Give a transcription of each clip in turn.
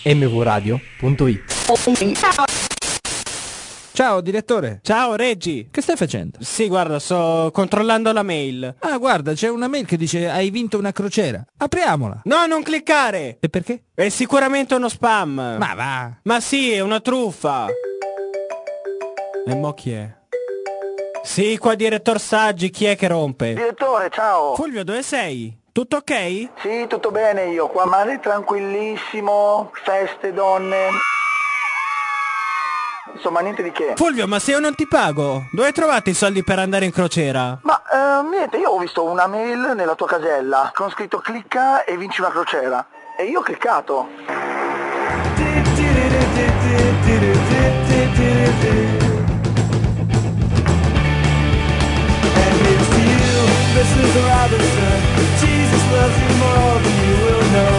mvradio.it. Ciao direttore. Ciao Reggi. Che stai facendo? Sì, guarda, sto controllando la mail. Ah, guarda, c'è una mail che dice hai vinto una crociera. Apriamola. No, non cliccare. E perché? È sicuramente uno spam. Ma va. Ma sì, è una truffa. E mo chi è? Sì, qua direttor Saggi, chi è che rompe? Direttore, ciao. Fulvio, dove sei? Tutto ok? Sì, tutto bene io, qua mare tranquillissimo, feste, donne. Insomma, niente di che. Fulvio, ma se io non ti pago, dove trovate i soldi per andare in crociera? Ma niente, io ho visto una mail nella tua casella con scritto clicca e vinci una crociera. E io ho cliccato. Mrs. Robinson, Jesus loves you more than you will know.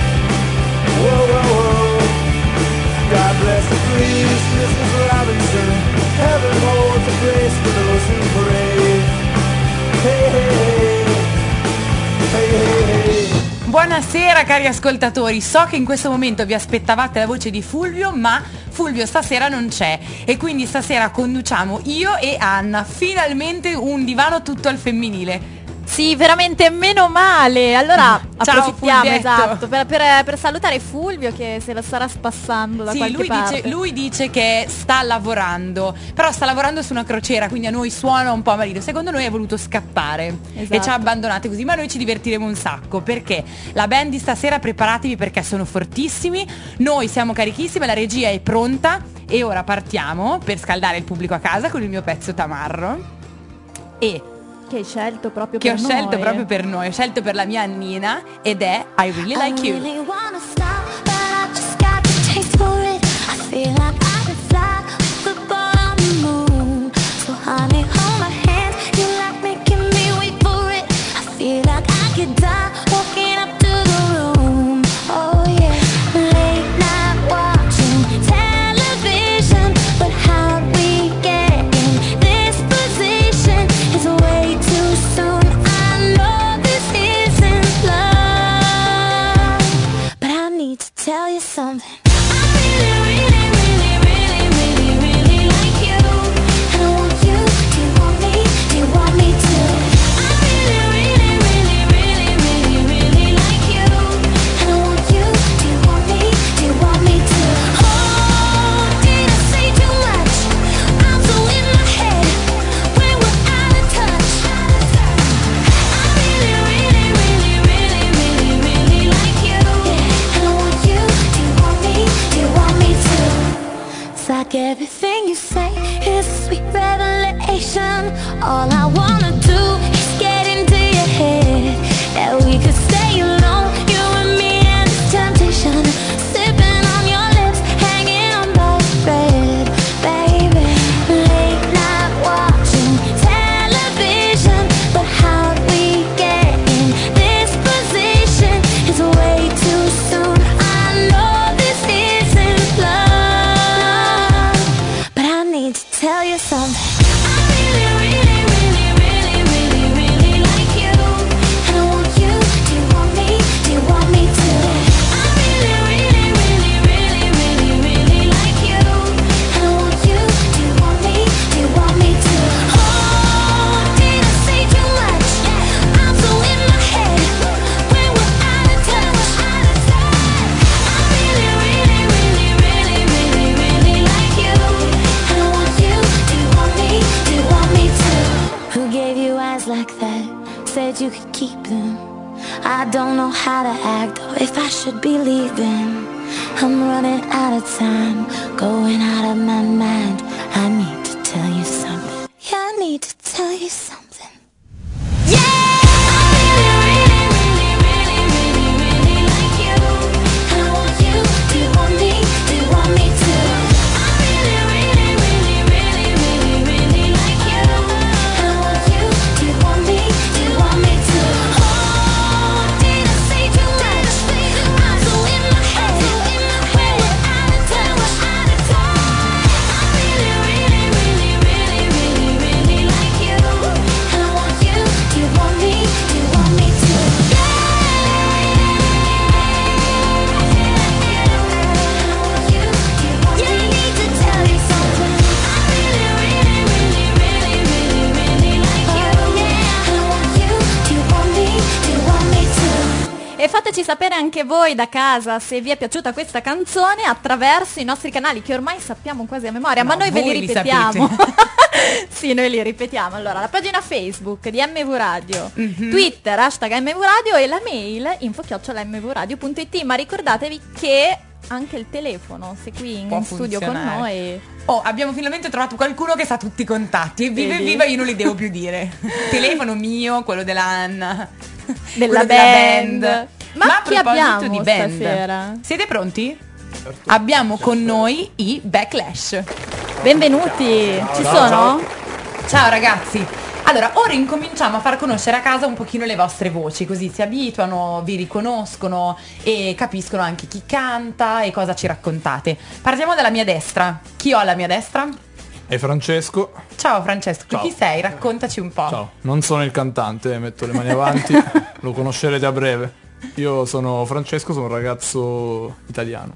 Whoa, whoa, whoa. God bless the please, Mrs. Robinson. Heaven holds a place for those who pray. Hey, hey, hey. Hey, hey, hey. Buonasera cari ascoltatori, so che in questo momento vi aspettavate la voce di Fulvio, ma Fulvio stasera non c'è e quindi stasera conduciamo io e Anna, finalmente un divano tutto al femminile. Sì, veramente meno male. Allora Ciao, approfittiamo, Fulvietto. esatto, per salutare Fulvio che se lo starà spassando da Sì, qualche parte. lui dice che sta lavorando, però sta lavorando su una crociera, quindi a noi suona un po' malino. Secondo noi è voluto scappare Esatto. e ci ha abbandonate così, ma noi ci divertiremo un sacco perché la band di stasera, preparatevi perché sono fortissimi, noi siamo carichissime, la regia è pronta e ora partiamo per scaldare il pubblico a casa con il mio pezzo Tamarro e Che hai scelto proprio che per ho noi. scelto proprio per noi, ho scelto per la mia Annina ed è I Really Like You. really wanna stop, but I just got the taste for it. I feel like I could fly with the ball on the moon. So honey, hold my hand, you like making me wait for it. I feel like I could die walking up to the room. Oh yeah, late night watching television, but how we get in this position is way too soon. I know this isn't love, but I need to tell you something. I really, really, really, really, really, really like you. And I want you. Do you want me? Do you want me to? I really, really, really, really, really, really like you. And I want you. Do you want me? Do you want me to? Oh, did I say too much? I'm so in my head when we're out of touch. I really, really, really, really, really, really like you. And I want you. Do you want me? Do you want me to? It's like everything you say is a sweet revelation. All I wanna do is get into your head. That we could stay alone, you and me and this temptation. Sipping on your lips, hanging on by a thread, baby. Late night watching television, but how do we get in this position? It's way too soon. I know this isn't love, but I need to tell you something. I really, really, really, really, really, really like you. And I want you. Do you want me? Do you want me to? I really, really, really, really, really, really like you. And I want you. Do you want me? Do you want me to? Oh, did I say too much? I'm so in my head when we're out of touch. I really, really, really, really, really, really like you. And I want you. Do you want me? Do you want me to? Who gave you eyes like that? Said you could keep them. I don't know how to act or if I should be leaving. I'm running out of time, going out of my mind. I need to tell you something. Yeah, I need to tell you something. Yeah! I really, really, really, really, really, really like you. And I want you. Do you want me? Do you want me to? I really, really, really, really, really, really like you. And I want you. Do you want me? Do you want me to? Oh, did I say too much? I'm so in my head when we're out of touch. I really, really, really, really, really, really like you. E fateci sapere anche voi da casa se vi è piaciuta questa canzone attraverso i nostri canali che ormai sappiamo quasi a memoria, No, ma noi ve li voi li ripetiamo. Sì, noi li ripetiamo. Allora, la pagina Facebook di MV Radio, Twitter, #MVRadio e la mail info@mvradio.it. Ma ricordatevi che anche il telefono, se qui in Può studio con funzionare. noi. Oh, abbiamo finalmente trovato qualcuno che sa tutti i contatti. E viva Vedi? viva, io non li devo più dire. Telefono mio, quello della Anna, Della quello band. Ma a chi proposito abbiamo di band, stasera? siete pronti? Abbiamo con noi i Backlash. Benvenuti, ci sono? Ciao ragazzi. Allora, ora incominciamo a far conoscere a casa un pochino le vostre voci, così si abituano, vi riconoscono e capiscono anche chi canta e cosa ci raccontate. Partiamo dalla mia destra. Chi ho alla mia destra? E Francesco. Ciao Francesco, Ciao. chi sei? Raccontaci un po'. Ciao, non sono il cantante, metto le mani avanti, lo conoscerete a breve. Io sono Francesco, sono un ragazzo italiano.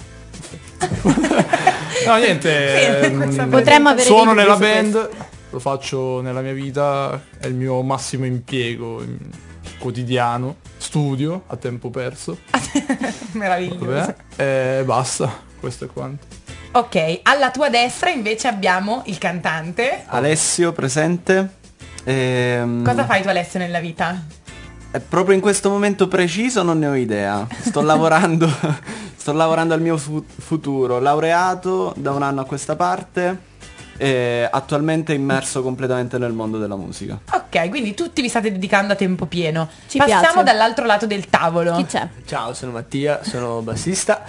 No, niente, Bene, questa Potremmo avere suono dei nella dubbi su band, lo faccio nella mia vita, è il mio massimo impiego quotidiano, studio a tempo perso. Meraviglioso. Vabbè, e basta, questo è quanto. Ok, alla tua destra invece abbiamo il cantante. Alessio presente. Cosa fai tu Alessio nella vita? Proprio in questo momento preciso non ne ho idea. Sto lavorando, sto lavorando al mio futuro. Laureato da un anno a questa parte e attualmente immerso completamente nel mondo della musica. Ok, quindi tutti vi state dedicando a tempo pieno. Ci Passiamo piace. dall'altro lato del tavolo. Chi c'è? Ciao, sono Mattia, sono bassista,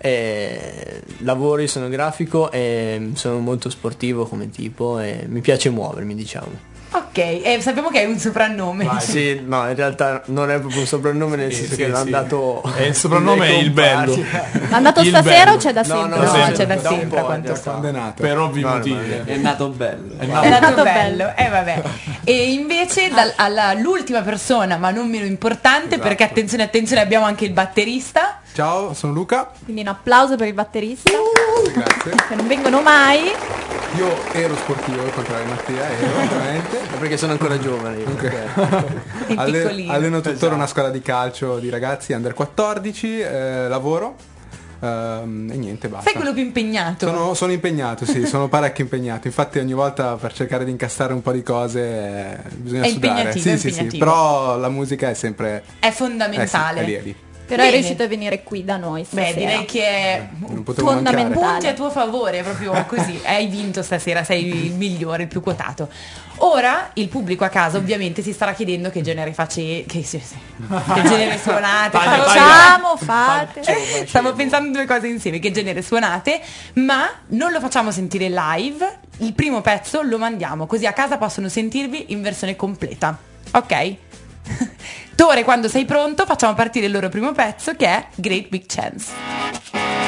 lavoro, io sono grafico e sono molto sportivo come tipo e mi piace muovermi, diciamo. Ok, e sappiamo che hai un soprannome. Sì, no, in realtà non è proprio un soprannome nel senso che l'hanno dato. E il soprannome è il bello. È andato Il stasera bello. o c'è da No, sempre? No, sì. c'è da Da un sempre, po', a quanto in so. realtà. Per ovvi No, motivi. È nato bello. È nato bello. bello, vabbè. E invece l'ultima persona, ma non meno importante, perché attenzione, abbiamo anche il batterista. Ciao, sono Luca. Quindi un applauso per il batterista. Grazie. Che non vengono mai. Io ero sportivo, al contrario di Mattia, ero veramente. Perché sono ancora giovane. io, Il piccolino. Alleno tuttora una squadra di calcio di ragazzi under 14, lavoro e niente, basta. Sei quello più impegnato. Sono impegnato, sì, sono parecchio impegnato. Infatti ogni volta per cercare di incastrare un po' di cose bisogna È sudare. impegnativo, Sì, è sì, sì, impegnativo. però la musica è sempre È fondamentale. è lì, è lì. Però è Bene. riuscito a venire qui da noi stasera. Beh, direi che è Non potevo mancare. Fondamentale. punti a tuo favore, proprio così. Hai vinto stasera, sei il migliore, il più quotato. Ora il pubblico a casa ovviamente si starà chiedendo che genere che genere suonate. Facciamo, fate. Stavo pensando due cose insieme, che genere suonate, ma non lo facciamo sentire live. Il primo pezzo lo mandiamo, così a casa possono sentirvi in versione completa. Ok? Tore, quando sei pronto, facciamo partire il loro primo pezzo che è Great Big Chance.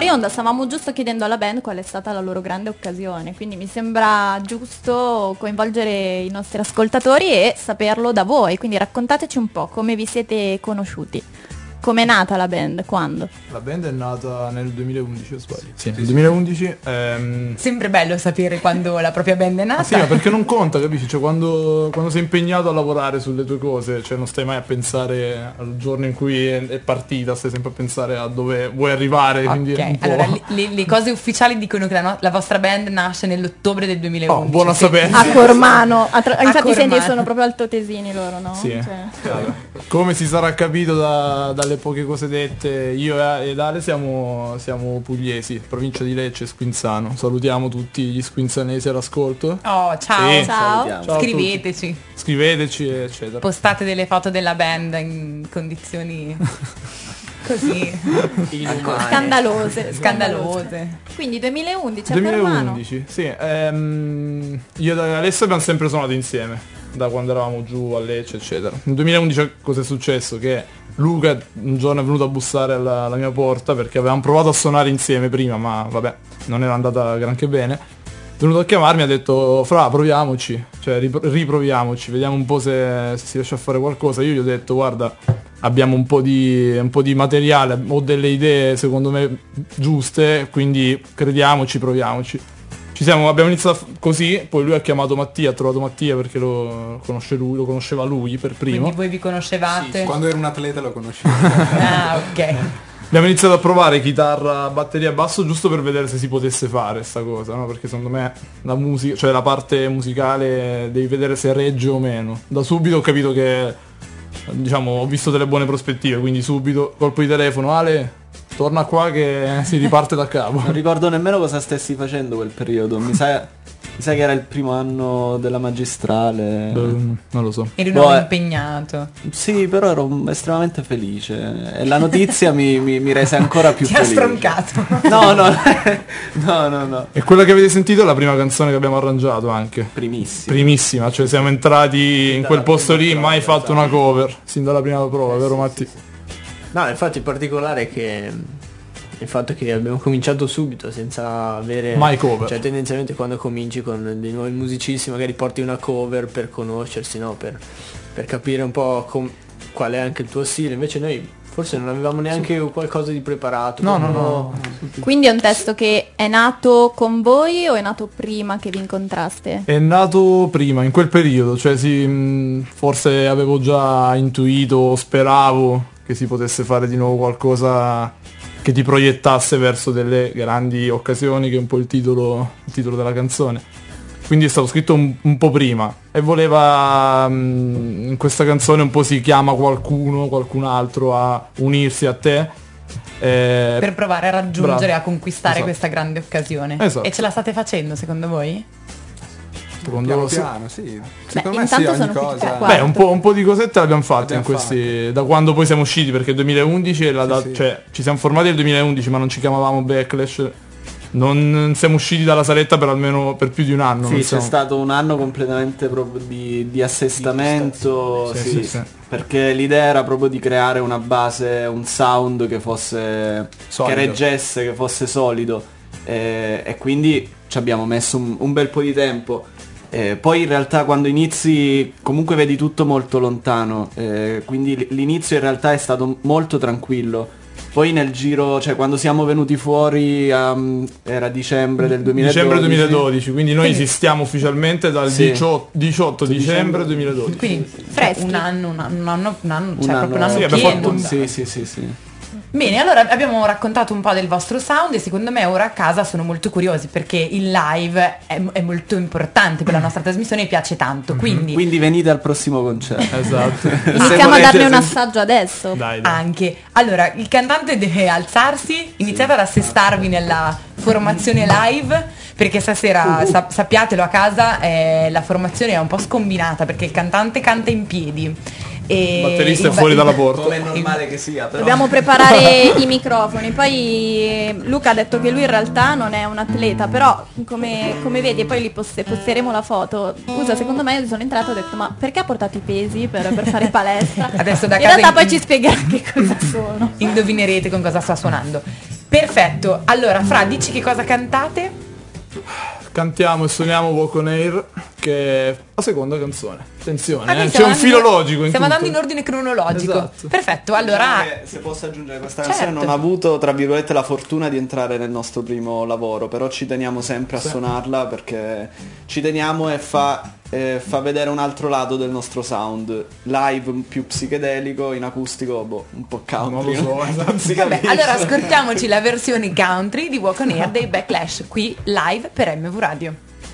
fuori onda stavamo giusto chiedendo alla band qual è stata la loro grande occasione, quindi mi sembra giusto coinvolgere i nostri ascoltatori e saperlo da voi, quindi raccontateci un po' come vi siete conosciuti. Com'è nata la band? Quando? La band è nata nel 2011, o sbaglio? Sì, nel 2011. Sempre bello sapere quando la propria band è nata. Sì, ma perché non conta, capisci? Cioè quando sei impegnato a lavorare sulle tue cose, cioè non stai mai a pensare al giorno in cui è partita, stai sempre a pensare a dove vuoi arrivare. Quindi è un po'... Allora, le cose ufficiali dicono che la vostra band nasce nell'ottobre del 2011. Oh, buono a sapere. A Cormano, infatti Cormano. senti, sono proprio altoatesini loro, no? Sì. Cioè, Come si sarà capito dalle poche cose dette, io ed Ale siamo pugliesi, provincia di Lecce, Squinzano. Salutiamo tutti gli squinzanesi all'ascolto. Oh, ciao. Sì. ciao. Ciao a Scriveteci. Scriveteci, eccetera. Postate delle foto della band in condizioni così scandalose. Quindi 2011 a Cormano. 2011, sì. Io e Alessio abbiamo sempre suonato insieme, da quando eravamo giù a Lecce, eccetera. Nel 2011 cosa è successo? Che Luca un giorno è venuto a bussare alla mia porta perché avevamo provato a suonare insieme prima, ma vabbè, non era andata granché bene. È venuto a chiamarmi e ha detto: Fra, proviamoci, cioè riproviamoci, vediamo un po' se si riesce a fare qualcosa. Io gli ho detto: guarda, abbiamo un po' di materiale, ho delle idee secondo me giuste, quindi crediamoci, proviamoci. Abbiamo iniziato così, poi lui ha chiamato Mattia, ha trovato Mattia perché lo conosceva lui per primo. Quindi voi vi conoscevate? Quando ero un atleta lo conoscevo. Ah, ok. Abbiamo iniziato a provare chitarra, batteria e basso giusto per vedere se si potesse fare sta cosa, no? Perché secondo me la musica, cioè la parte musicale devi vedere se regge o meno. Da subito ho capito che, diciamo, ho visto delle buone prospettive, quindi subito colpo di telefono: Ale, torna qua che si riparte da capo. Non ricordo nemmeno cosa stessi facendo quel periodo. Mi sa che era il primo anno della magistrale. Non lo so. Eri un uomo impegnato. Sì, però ero estremamente felice. E la notizia mi rese ancora più Ti felice. ha stroncato. No. E quella che avete sentito è la prima canzone che abbiamo arrangiato anche. Primissima, cioè siamo entrati in quel posto lì, mai fatto una cover, sin dalla prima prova, vero Matti? No, infatti il particolare è che il fatto che abbiamo cominciato subito senza avere mai cover. Cioè tendenzialmente quando cominci con dei nuovi musicisti magari porti una cover per conoscersi, no? Per capire un po' qual è anche il tuo stile. Invece noi forse non avevamo neanche qualcosa di preparato. No. Quindi è un testo che è nato con voi o è nato prima che vi incontraste? È nato prima, in quel periodo, cioè forse avevo già intuito, speravo che si potesse fare di nuovo qualcosa che ti proiettasse verso delle grandi occasioni, che è un po' il titolo della canzone. Quindi è stato scritto un po' prima e voleva, in questa canzone un po' si chiama qualcun altro a unirsi a te. Per provare a raggiungere, a conquistare Esatto. questa grande occasione. Esatto. E ce la state facendo secondo voi? Piano, sì. Secondo me sì, intanto ogni sono cosa. tutti qua. Beh, un po' di cosette l'abbiamo fatte Abbiamo da quando poi siamo usciti, perché il 2011 è la data, sì. cioè ci siamo formati nel 2011 ma non ci chiamavamo Backlash. Non siamo usciti dalla saletta per più di un anno. Sì, non c'è siamo- stato un anno completamente proprio di assestamento, Sì. perché l'idea era proprio di creare una base, un sound che fosse Solido. che reggesse, che fosse solido, e quindi ci abbiamo messo un bel po' di tempo. Poi in realtà quando inizi comunque vedi tutto molto lontano, quindi l'inizio in realtà è stato molto tranquillo. Poi nel giro, cioè quando siamo venuti fuori era dicembre del 2012. Dicembre 2012, quindi noi esistiamo ufficialmente dal Sì. 18 dicembre 2012. Quindi Freschi. un anno, cioè Un proprio un anno. anno Sì, abbiamo pieno. fatto- Sì. Bene, allora abbiamo raccontato un po' del vostro sound e secondo me ora a casa sono molto curiosi perché il live è molto importante per la nostra trasmissione e piace tanto. Quindi venite al prossimo concerto. Esatto. Iniziamo a darne un assaggio adesso. Dai. Anche. Allora, il cantante deve alzarsi, iniziate ad assestarvi nella formazione live, perché stasera, sappiatelo a casa, la formazione è un po' scombinata perché il cantante canta in piedi. E Il batterista è fuori dalla porta. Come è normale che sia, però. Dobbiamo preparare i microfoni. Poi Luca ha detto che lui in realtà non è un atleta, però come vedi, e poi li posteremo la foto. Scusa, secondo me io sono entrata e ho detto: ma perché ha portato i pesi per fare palestra? Adesso da in casa realtà poi ci spiegherà che cosa sono. indovinerete con cosa sta suonando. Perfetto, allora Fra, dici che cosa cantate? Cantiamo e suoniamo Walk on Air, che è la seconda canzone. Attenzione, Quindi c'è stiamo un filo andando- logico in Stiamo tutto. andando in ordine cronologico. Esatto. Perfetto, allora... Diciamo che, se posso aggiungere questa Certo. canzone, non ha avuto tra virgolette la fortuna di entrare nel nostro primo lavoro, però ci teniamo sempre a suonarla perché ci teniamo e fa vedere un altro lato del nostro sound live, più psichedelico, in acustico, un po' country. Non lo so, esatto. Non si Vabbè, capisce. allora ascoltiamoci la versione country di Walk on Air dei Backlash, qui live per MV Radio.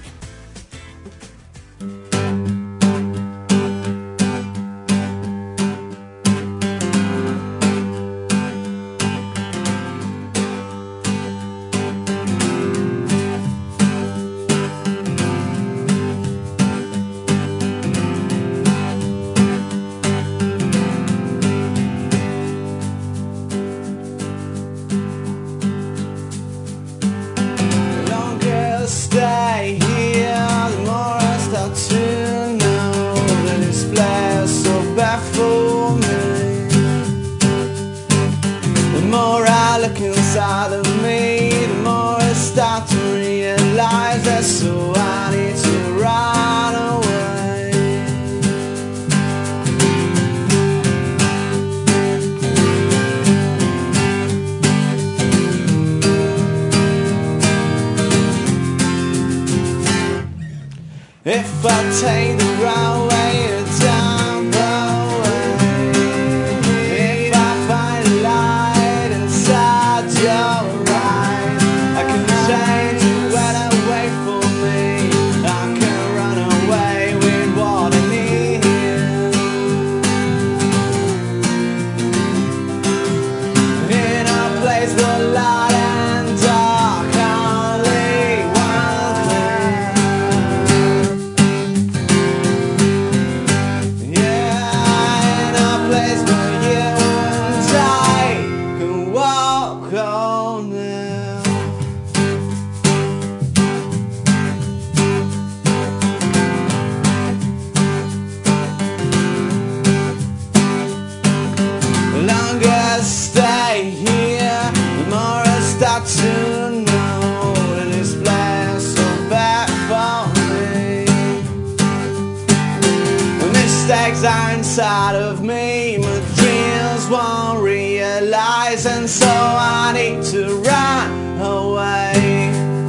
The longer I stay here, the more I start to know that this place so bad for me. The more I look inside of me, the more I start to realize that so I need to run away. If I take the wrong way down the way, if I find a light inside your eyes, I can change it when I wait for me. I can run away with what I need. In a place where light and dark only one thing. Yeah, in a place where you and I can walk on now. The longer I stay here, the more I start to know that this place so bad for me. The mistakes are inside of me, my dreams won't realize, and so I need to run away.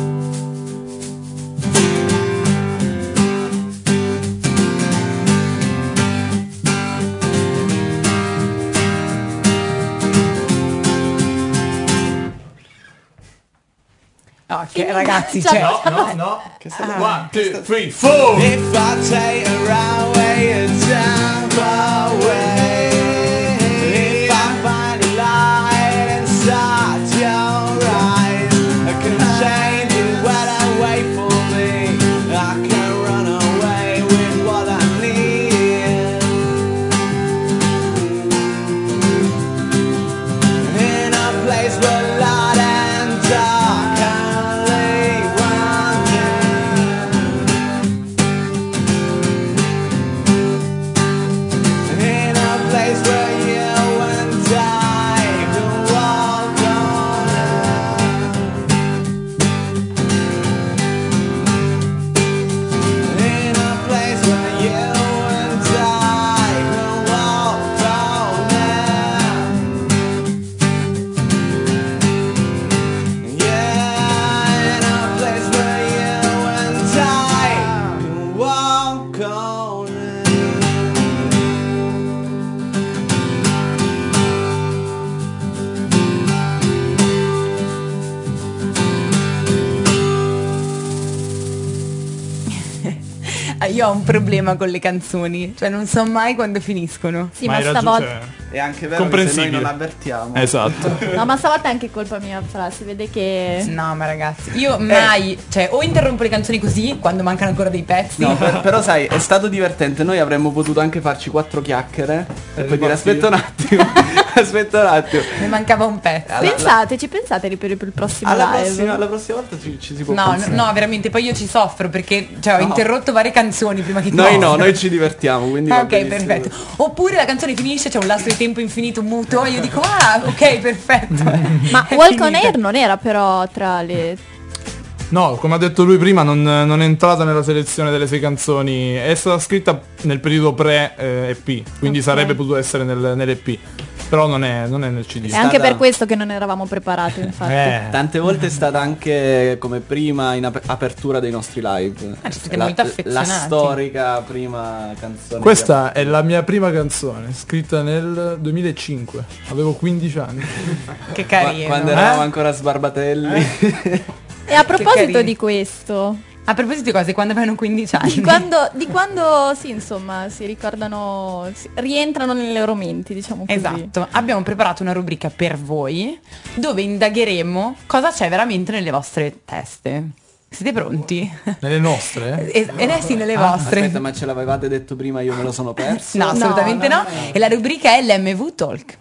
Ok, ragazzi, Cioè, cioè... No. Che sta 1, 2, 3, 4. If I take a wrong way down the way, if I find a light inside your eyes, I can change it when I wait for me. I can run away with what I need. In a place where light and dark only one thing. In a place where you and I can walk on now. In a place where you and I can walk on now. Yeah, in a place where you and I can walk on now. Io ho un problema con le canzoni, cioè non so mai quando finiscono. Sì, ma hai ragione, stavolta... cioè, È anche vero che se noi comprensibile. non avvertiamo. Esatto. No, ma stavolta è anche colpa mia, Fra, si vede che... No, ma ragazzi, io mai, cioè o interrompo le canzoni così quando mancano ancora dei pezzi. No, però sai, è stato divertente. Noi avremmo potuto anche farci 4 chiacchiere e poi dire ripartire. aspetta un attimo. Aspetta un attimo. Ne mancava un pezzo. Ci pensate per il prossimo Alla live? prossima volta ci si può No, pensare. no, veramente, poi io ci soffro perché ho interrotto varie canzoni prima che tu. Noi ci divertiamo, quindi va Ok, benissimo. perfetto. Oppure la canzone finisce, c'è un lasso di tempo infinito muto e io dico ok, perfetto. Ma È Walk on finita. Air non era però tra le... No, come ha detto lui prima, non è entrata nella selezione delle 6 canzoni. È stata scritta nel periodo pre-EP, quindi Ok. sarebbe potuto essere nell'EP. Però non è nel CD. È anche stata- per questo che non eravamo preparati, infatti. Tante volte è stata anche come prima in apertura dei nostri live. ci siete molto la affezionati. storica prima canzone. Questa è la mia prima canzone, scritta nel 2005. Avevo 15 anni. Che carino. quando eravamo ancora sbarbatelli. E a proposito carino. di questo, A proposito di cose, quando avevano 15 anni. di quando sì, insomma, si ricordano, rientrano nelle loro menti, diciamo così. Esatto, abbiamo preparato una rubrica per voi dove indagheremo cosa c'è veramente nelle vostre teste. Siete pronti? Nelle nostre? Sì, nelle vostre. Aspetta, ma ce l'avevate detto prima, io me lo sono perso. No, assolutamente no. E la rubrica è l'MV Talk.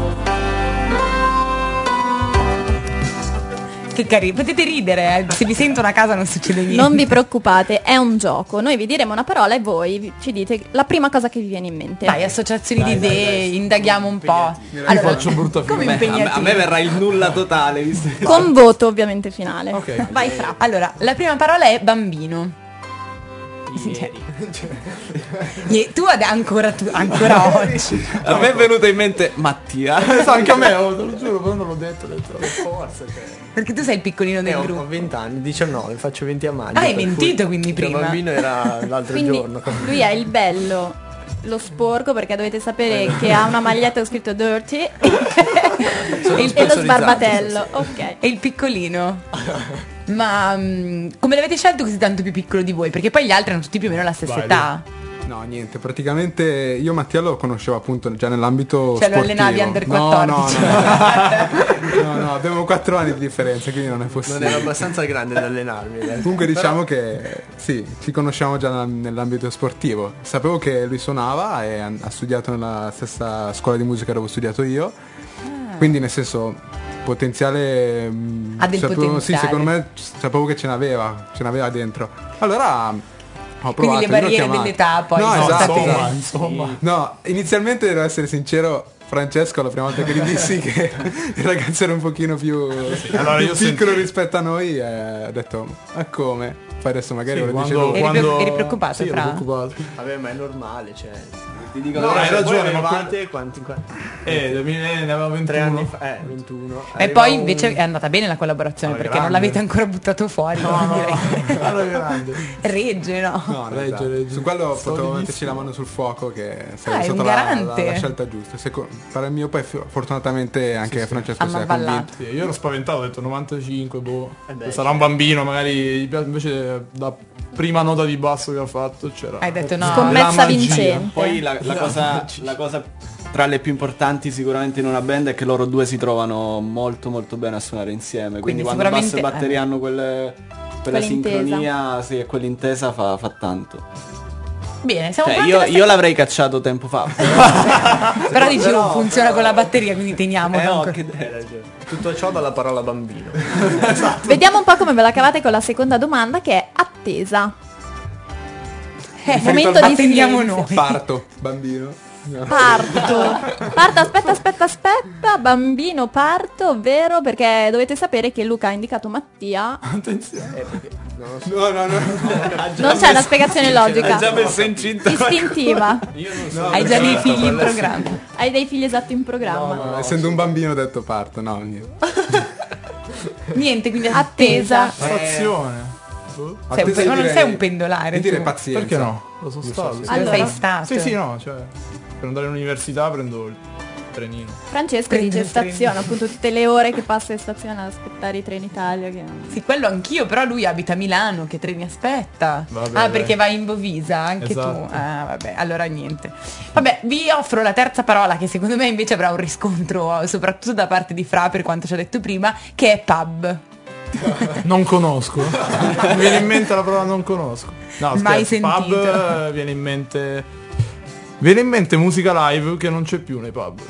Che carino, potete ridere, se vi sentono a casa non succede niente. Non vi preoccupate, è un gioco. Noi vi diremo una parola e voi ci dite la prima cosa che vi viene in mente. Dai, associazioni di idee, indaghiamo un po'. Io faccio brutta come figura. impegnativo? A me verrà il nulla totale, visto che... Con voto ovviamente finale. Ok. Vai Fra. Allora, la prima parola è bambino. Tu ancora oggi. A me è venuto in mente Mattia. Anche a me, te lo giuro, però non l'ho detto. Forza, Perché tu sei il piccolino del ho gruppo. 20 anni, 19, faccio 20 a maggio. Ah, hai per mentito cui quindi il prima. bambino era l'altro Quindi giorno. lui è il bello, lo sporco, perché dovete sapere che ha una maglietta con scritto dirty e lo sponsorizzato, sbarbatello. Ok. E il piccolino. Ma come l'avete scelto così tanto più piccolo di voi? Perché poi gli altri hanno tutti più o meno la stessa Vai, età. No, niente, praticamente io Mattia lo conoscevo appunto già nell'ambito Cioè lo sportivo. allenavi under No, 14. no, abbiamo 4 anni di differenza, quindi non è Non possibile. ero abbastanza grande ad allenarmi. Comunque diciamo che sì, ci conosciamo già nell'ambito sportivo. Sapevo che lui suonava e ha studiato nella stessa scuola di musica dove ho studiato io. Quindi nel senso potenziale Ha del potenziale. Sì, secondo me sapevo che ce n'aveva dentro. Allora ho provato. Quindi le io l'ho barriere chiamato. dell'età poi No, sono esatto. state- Insomma. No, inizialmente devo essere sincero, Francesco la prima volta che gli dissi che il ragazzo era un pochino più, allora più io piccolo senti- rispetto a noi ha detto ma come? Poi adesso magari Sì, lo dice quando- lui. Eri preoccupato, Sì, ero Fra? preoccupato. Vabbè, ma è normale, cioè. Ti dico No, la hai verità. ragione, Voi ma avevate quanti? 2000 ne aveva 21. 3 anni fa, 21. E Arriva poi un- invece è andata bene la collaborazione No, perché non grande. l'avete ancora buttato fuori. direi. Allora grande. Regge, no? No, Regge, esatto. regge. Su quello potevo Solidissimo. metterci la mano sul fuoco che Ah, sarebbe è un stata garante. la scelta giusta. Per il mio poi fortunatamente anche Francesco Hanno si è avvallato. convinto. Sì, io ero spaventato, ho detto 95, boh. beh, Sarà un bambino, magari gli piace- invece da prima nota di basso che ha fatto c'era. Hai detto no. Scommessa la magia. vincente. Poi la cosa tra le più importanti sicuramente in una band è che loro due si trovano molto molto bene a suonare insieme. Quindi Quindi quando basso e sicuramente- batteria hanno quella Quell'intesa. sincronia, sì, e quell'intesa fa tanto. Bene, siamo Cioè, pronti io l'avrei cacciato tempo fa. Però dicevo funziona con la batteria, quindi teniamo. no, ancora. Tutto ciò dalla parola bambino. Vediamo un po' come ve la cavate con la seconda domanda che è attesa. Momento di attendiamo silenzio. noi. Parto, bambino. Parto, aspetta, bambino parto, ovvero perché dovete sapere che Luca ha indicato Mattia. No. Non c'è una spiegazione logica. già messo incinta. Istintiva. Hai già dei figli in programma. Hai dei figli esatti in programma. No, essendo un bambino ho detto parto, no, niente. Niente, quindi Attesa. Stazione. Attesa ma non direi- sei un pendolare. Io direi tu. pazienza. Perché no? Lo sono stato. Lo Allora. sei stato. Sì, no, cioè per andare all'università prendo il trenino. Francesco Prende dice il treno. stazione, appunto tutte le ore che passa in stazione ad aspettare i treni Italia. Che... Sì, quello anch'io, però lui abita a Milano, che treni aspetta? Vabbè, ah, dai. perché vai in Bovisa, anche Esatto. tu. Ah, vabbè, allora niente. Vabbè, vi offro la terza parola che secondo me invece avrà un riscontro, soprattutto da parte di Fra, per quanto ci ha detto prima, che è pub. Non conosco. Mi viene in mente la parola non conosco. No, Mai scherzo, sentito. Pub viene in mente musica live che non c'è più nei pub.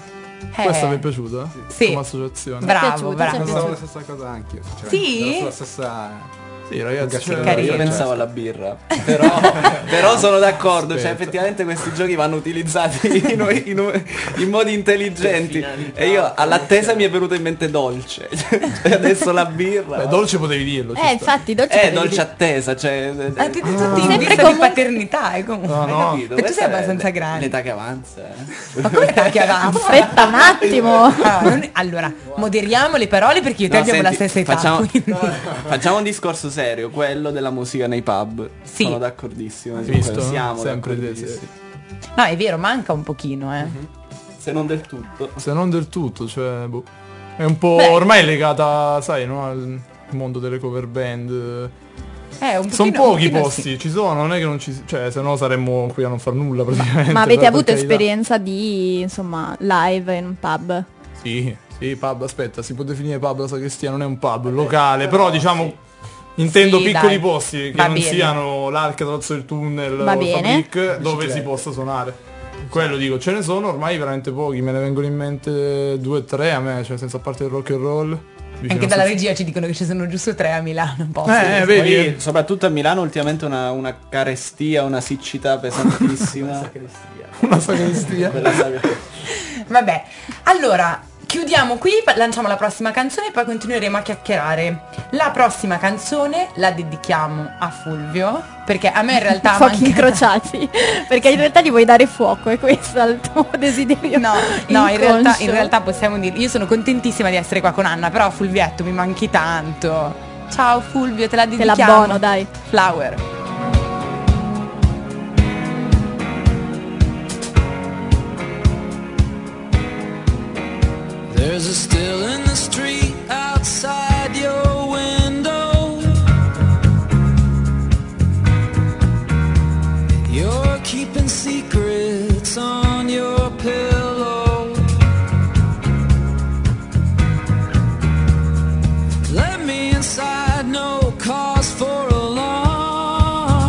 Questa vi è piaciuta? Sì. Come associazione? Bravo, bravo. Pensavo la stessa cosa anch'io, sinceramente. Sì? La stessa... Sì, ragazzi, carino. Io pensavo alla birra, però sono d'accordo, cioè effettivamente questi giochi vanno utilizzati in modi intelligenti. E io all'attesa mi è venuto in mente dolce, cioè, adesso la birra. Beh, dolce potevi dirlo. ci sta. Infatti, dolce. Dolce attesa, cioè Tutti in Sempre vista di comunque- paternità, comunque. No, hai no. capito? E tu Questa sei è abbastanza grande. l'età che avanza. Ma come età che avanza? Aspetta un attimo. Allora, moderiamo le parole perché io e te No, abbiamo la senti, stessa età. quindi- facciamo un discorso serio, quello della musica nei pub. Sì. Sono d'accordissimo. Visto? Siamo Sempre d'accordissimi. No, è vero, manca un pochino, Se non del tutto. Se non del tutto, cioè, boh. È un po' Beh. ormai legata, sai, no, al mondo delle cover band. Un Sono pochino- un pochi pochino posti, sì. ci sono, non è che non ci cioè, se no saremmo qui a non far nulla praticamente. Ma avete per avuto carità. esperienza di, insomma, live in un pub? Sì, pub, aspetta, si può definire pub la sagrestia, non è un pub, locale, però diciamo intendo Sì, piccoli dai. posti che Va non bene. siano l'Alcatraz, il tunnel Va o il bene. Fabric dove si possa suonare. Quello dico, ce ne sono ormai veramente pochi, me ne vengono in mente 2 o 3 a me, cioè senza parte il rock and roll. vicino Anche a dalla Sassuolo. regia ci dicono che ci sono giusto 3 a Milano. Un po'. Vedi? Poi, soprattutto a Milano ultimamente una carestia, una siccità pesantissima. Una sagrestia. Quella Vabbè, allora chiudiamo qui, lanciamo la prossima canzone e poi continueremo a chiacchierare. La prossima canzone la dedichiamo a Fulvio, perché a me in realtà Fuochi manca- incrociati. Perché in realtà gli vuoi dare fuoco, è questo il tuo desiderio. No, inconscio. in realtà possiamo dire, io sono contentissima di essere qua con Anna, però Fulvietto mi manchi tanto. Ciao Fulvio, te la Te dedichiamo. l'abbono, dai. Flower. There's a still in the street outside your window. You're keeping secrets on your pillow. Let me inside, no cause for alarm.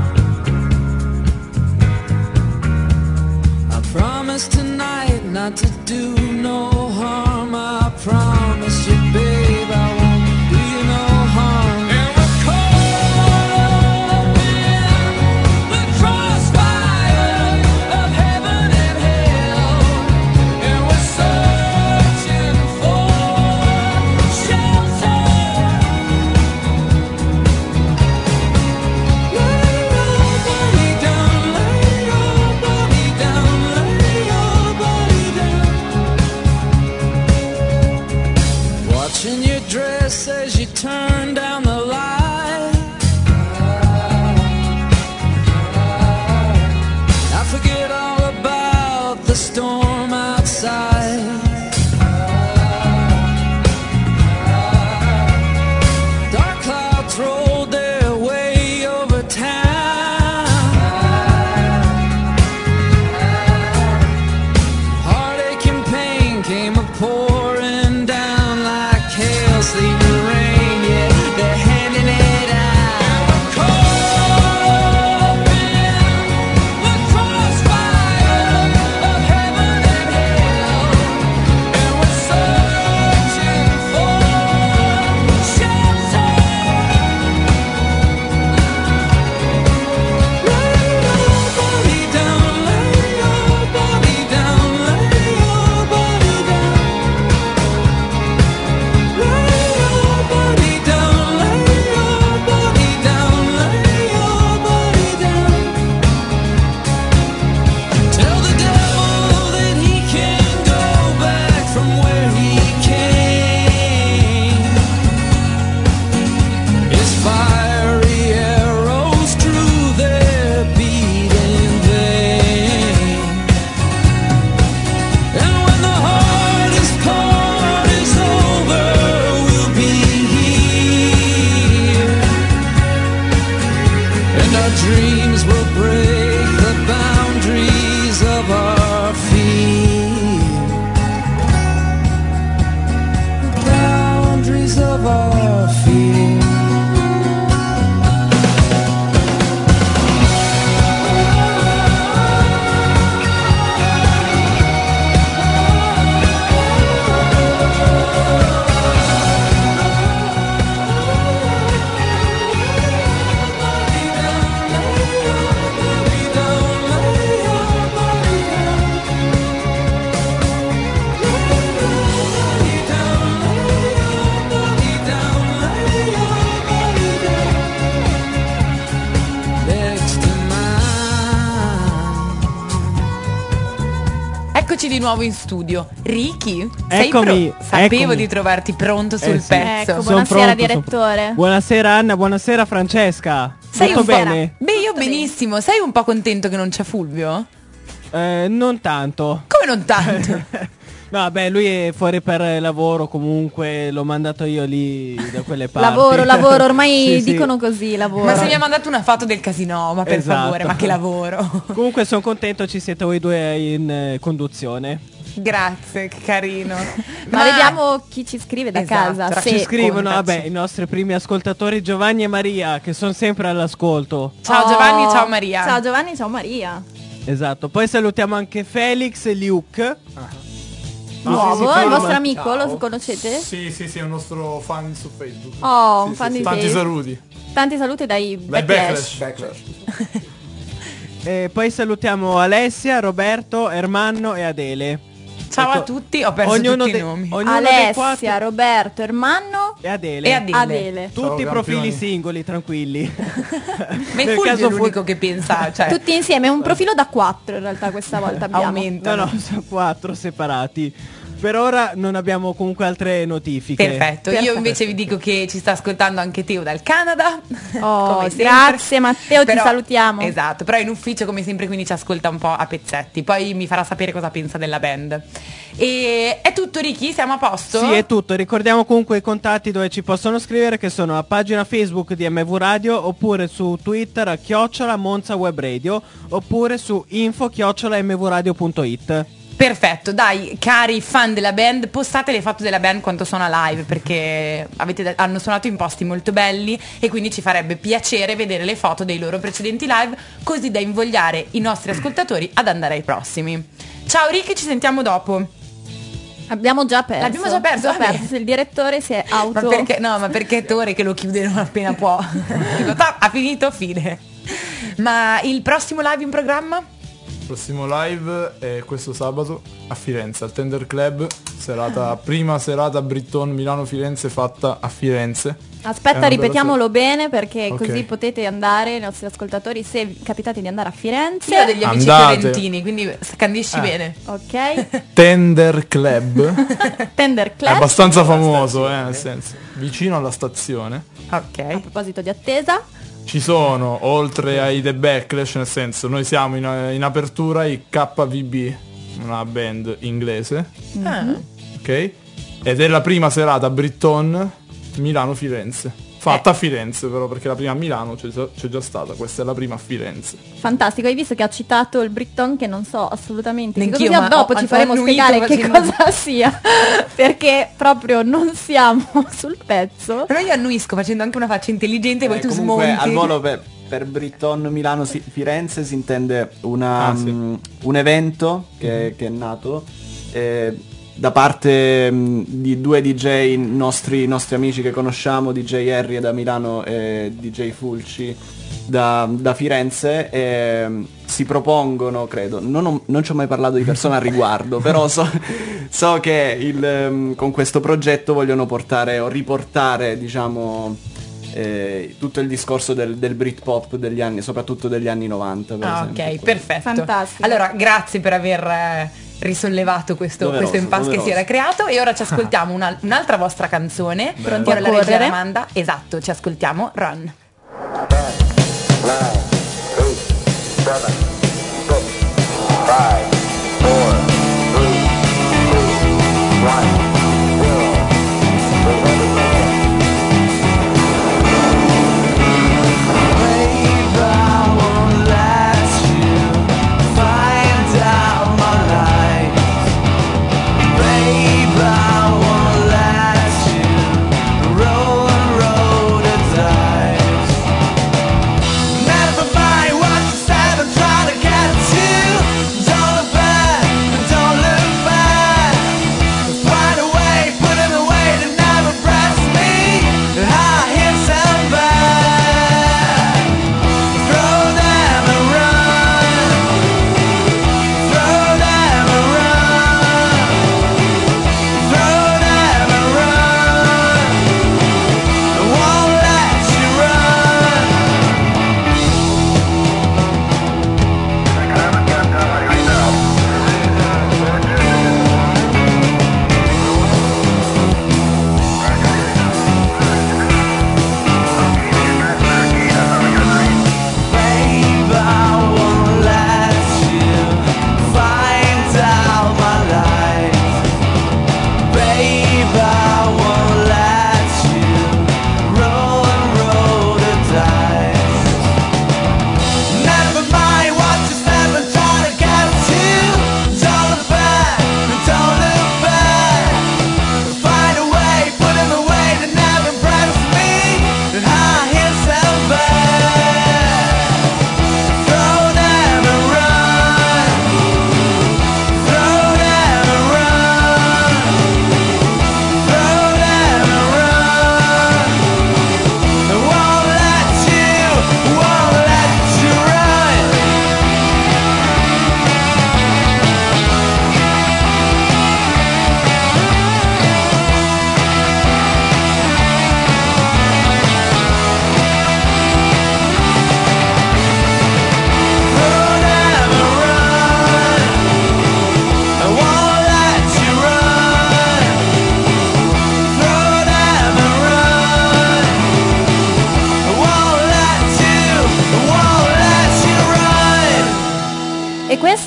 I promise tonight not to do no harm. I promise you, babe, I won't do you no harm. And we're caught up in the crossfire of heaven and hell, and we're searching for shelter. Lay your body down, lay your body down, lay your body down. eccoci di nuovo in studio. Ricky, sei Eccomi, sapevo eccomi. di trovarti pronto sul sì. pezzo. Ecco, Son buonasera pronto, direttore. Buonasera Anna, buonasera Francesca. Sei Tutto un po'- bene? Beh, io Tutto bene. benissimo. Sei un po' contento che non c'è Fulvio? Non tanto. Come non tanto? No, beh, lui è fuori per lavoro, comunque l'ho mandato io lì da quelle parti. Lavoro, ormai Sì, sì. dicono così, lavoro. Ma se mi ha mandato una foto del casino, ma per Esatto. favore, ma che lavoro. Comunque sono contento, ci siete voi due in conduzione. Grazie, che carino. Ma vediamo chi ci scrive da Esatto, casa. ci Ci Se... scrivono, come vabbè, faccio? i nostri primi ascoltatori Giovanni e Maria, che sono sempre all'ascolto. Ciao Giovanni, ciao Maria. Ciao Giovanni, ciao Maria. Esatto, poi salutiamo anche Felix e Luke. Nuovo, sì, il vostro ma- amico, Ciao. lo conoscete? Sì, è un nostro fan su Facebook. Oh, un Sì, fan sì, di Tanti te. saluti. Tanti saluti dai Dai Backlash. Backlash. E poi salutiamo Alessia, Roberto, Ermanno e Adele. Ciao Ecco, a tutti, ho perso tutti i nomi. ognuno dei quattro Alessia, Roberto, Ermanno e Adele. E Adele. Adele. Tutti Ciao, profili campioni. singoli, tranquilli. Ma il Nel Fulvio caso è l'unico che pensa, cioè, Tutti insieme, è un profilo da 4 in realtà questa volta abbiamo. aumenta. No, sono 4 separati. Per ora non abbiamo comunque altre notifiche. Perfetto. Io invece vi dico che ci sta ascoltando anche Teo dal Canada. Oh, come sempre. grazie Matteo, ti salutiamo. Esatto, però è in ufficio come sempre, quindi ci ascolta un po' a pezzetti. Poi mi farà sapere cosa pensa della band. E è tutto, Ricky? Siamo a posto? Sì, è tutto. Ricordiamo comunque i contatti dove ci possono scrivere, che sono a pagina Facebook di MV Radio, oppure su Twitter a @ Web Radio, oppure su info@mvradio.it. Perfetto, dai, cari fan della band, postate le foto della band quando suona live, perché hanno suonato in posti molto belli e quindi ci farebbe piacere vedere le foto dei loro precedenti live, così da invogliare i nostri ascoltatori ad andare ai prossimi. Ciao Ricky, ci sentiamo dopo. Abbiamo già perso. L'abbiamo già perso, vabbè. Il direttore si è auto... Ma perché è Tore che lo chiude non appena può. Dico, ha finito, fine. Ma il prossimo live in programma? Il prossimo live è questo sabato a Firenze, al Tender Club, prima serata Britton Milano-Firenze fatta a Firenze. È Aspetta, una bella ripetiamolo bene perché Ok. così potete andare, i nostri ascoltatori, se capitate di andare a Firenze. Io ho degli amici Andate. fiorentini, quindi scandisci bene. Ok. Tender Club, Tender è Club. abbastanza famoso, nel senso, vicino alla stazione. A Ok. proposito di attesa. Ci sono, oltre ai The Backlash, nel senso, noi siamo in apertura i KVB, una band inglese, ok? Ed è la prima serata Britton Milano-Firenze. Fatta a Firenze però, perché la prima a Milano c'è già stata, questa è la prima a Firenze. Fantastico, hai visto che ha citato il Britton che non so assolutamente che Neanch'io, cosa sia. ma Dopo ho ci faremo annuito spiegare che facendo- cosa sia perché proprio non siamo sul pezzo. Però io annuisco facendo anche una faccia intelligente e poi tu Comunque smonti. al volo per Britton Milano Firenze si intende un evento che è nato da parte di due DJ nostri amici che conosciamo, DJ Harry da Milano e DJ Fulci da Firenze, e si propongono, credo, non ci ho mai parlato di persona al riguardo, però so che con questo progetto vogliono riportare, diciamo, tutto il discorso del Britpop degli anni, soprattutto degli anni 90 per esempio. Ok, perfetto. Fantastico. Allora, grazie per aver risollevato questo impasse che si era creato, e ora ci ascoltiamo un'altra vostra canzone. Pronti Ora a la regia correre? la manda. Esatto, ci ascoltiamo Run. 9, 8, 7, 6, 5, 4, 3, 2, 1. Everybody watch the seven trying to catch you. Don't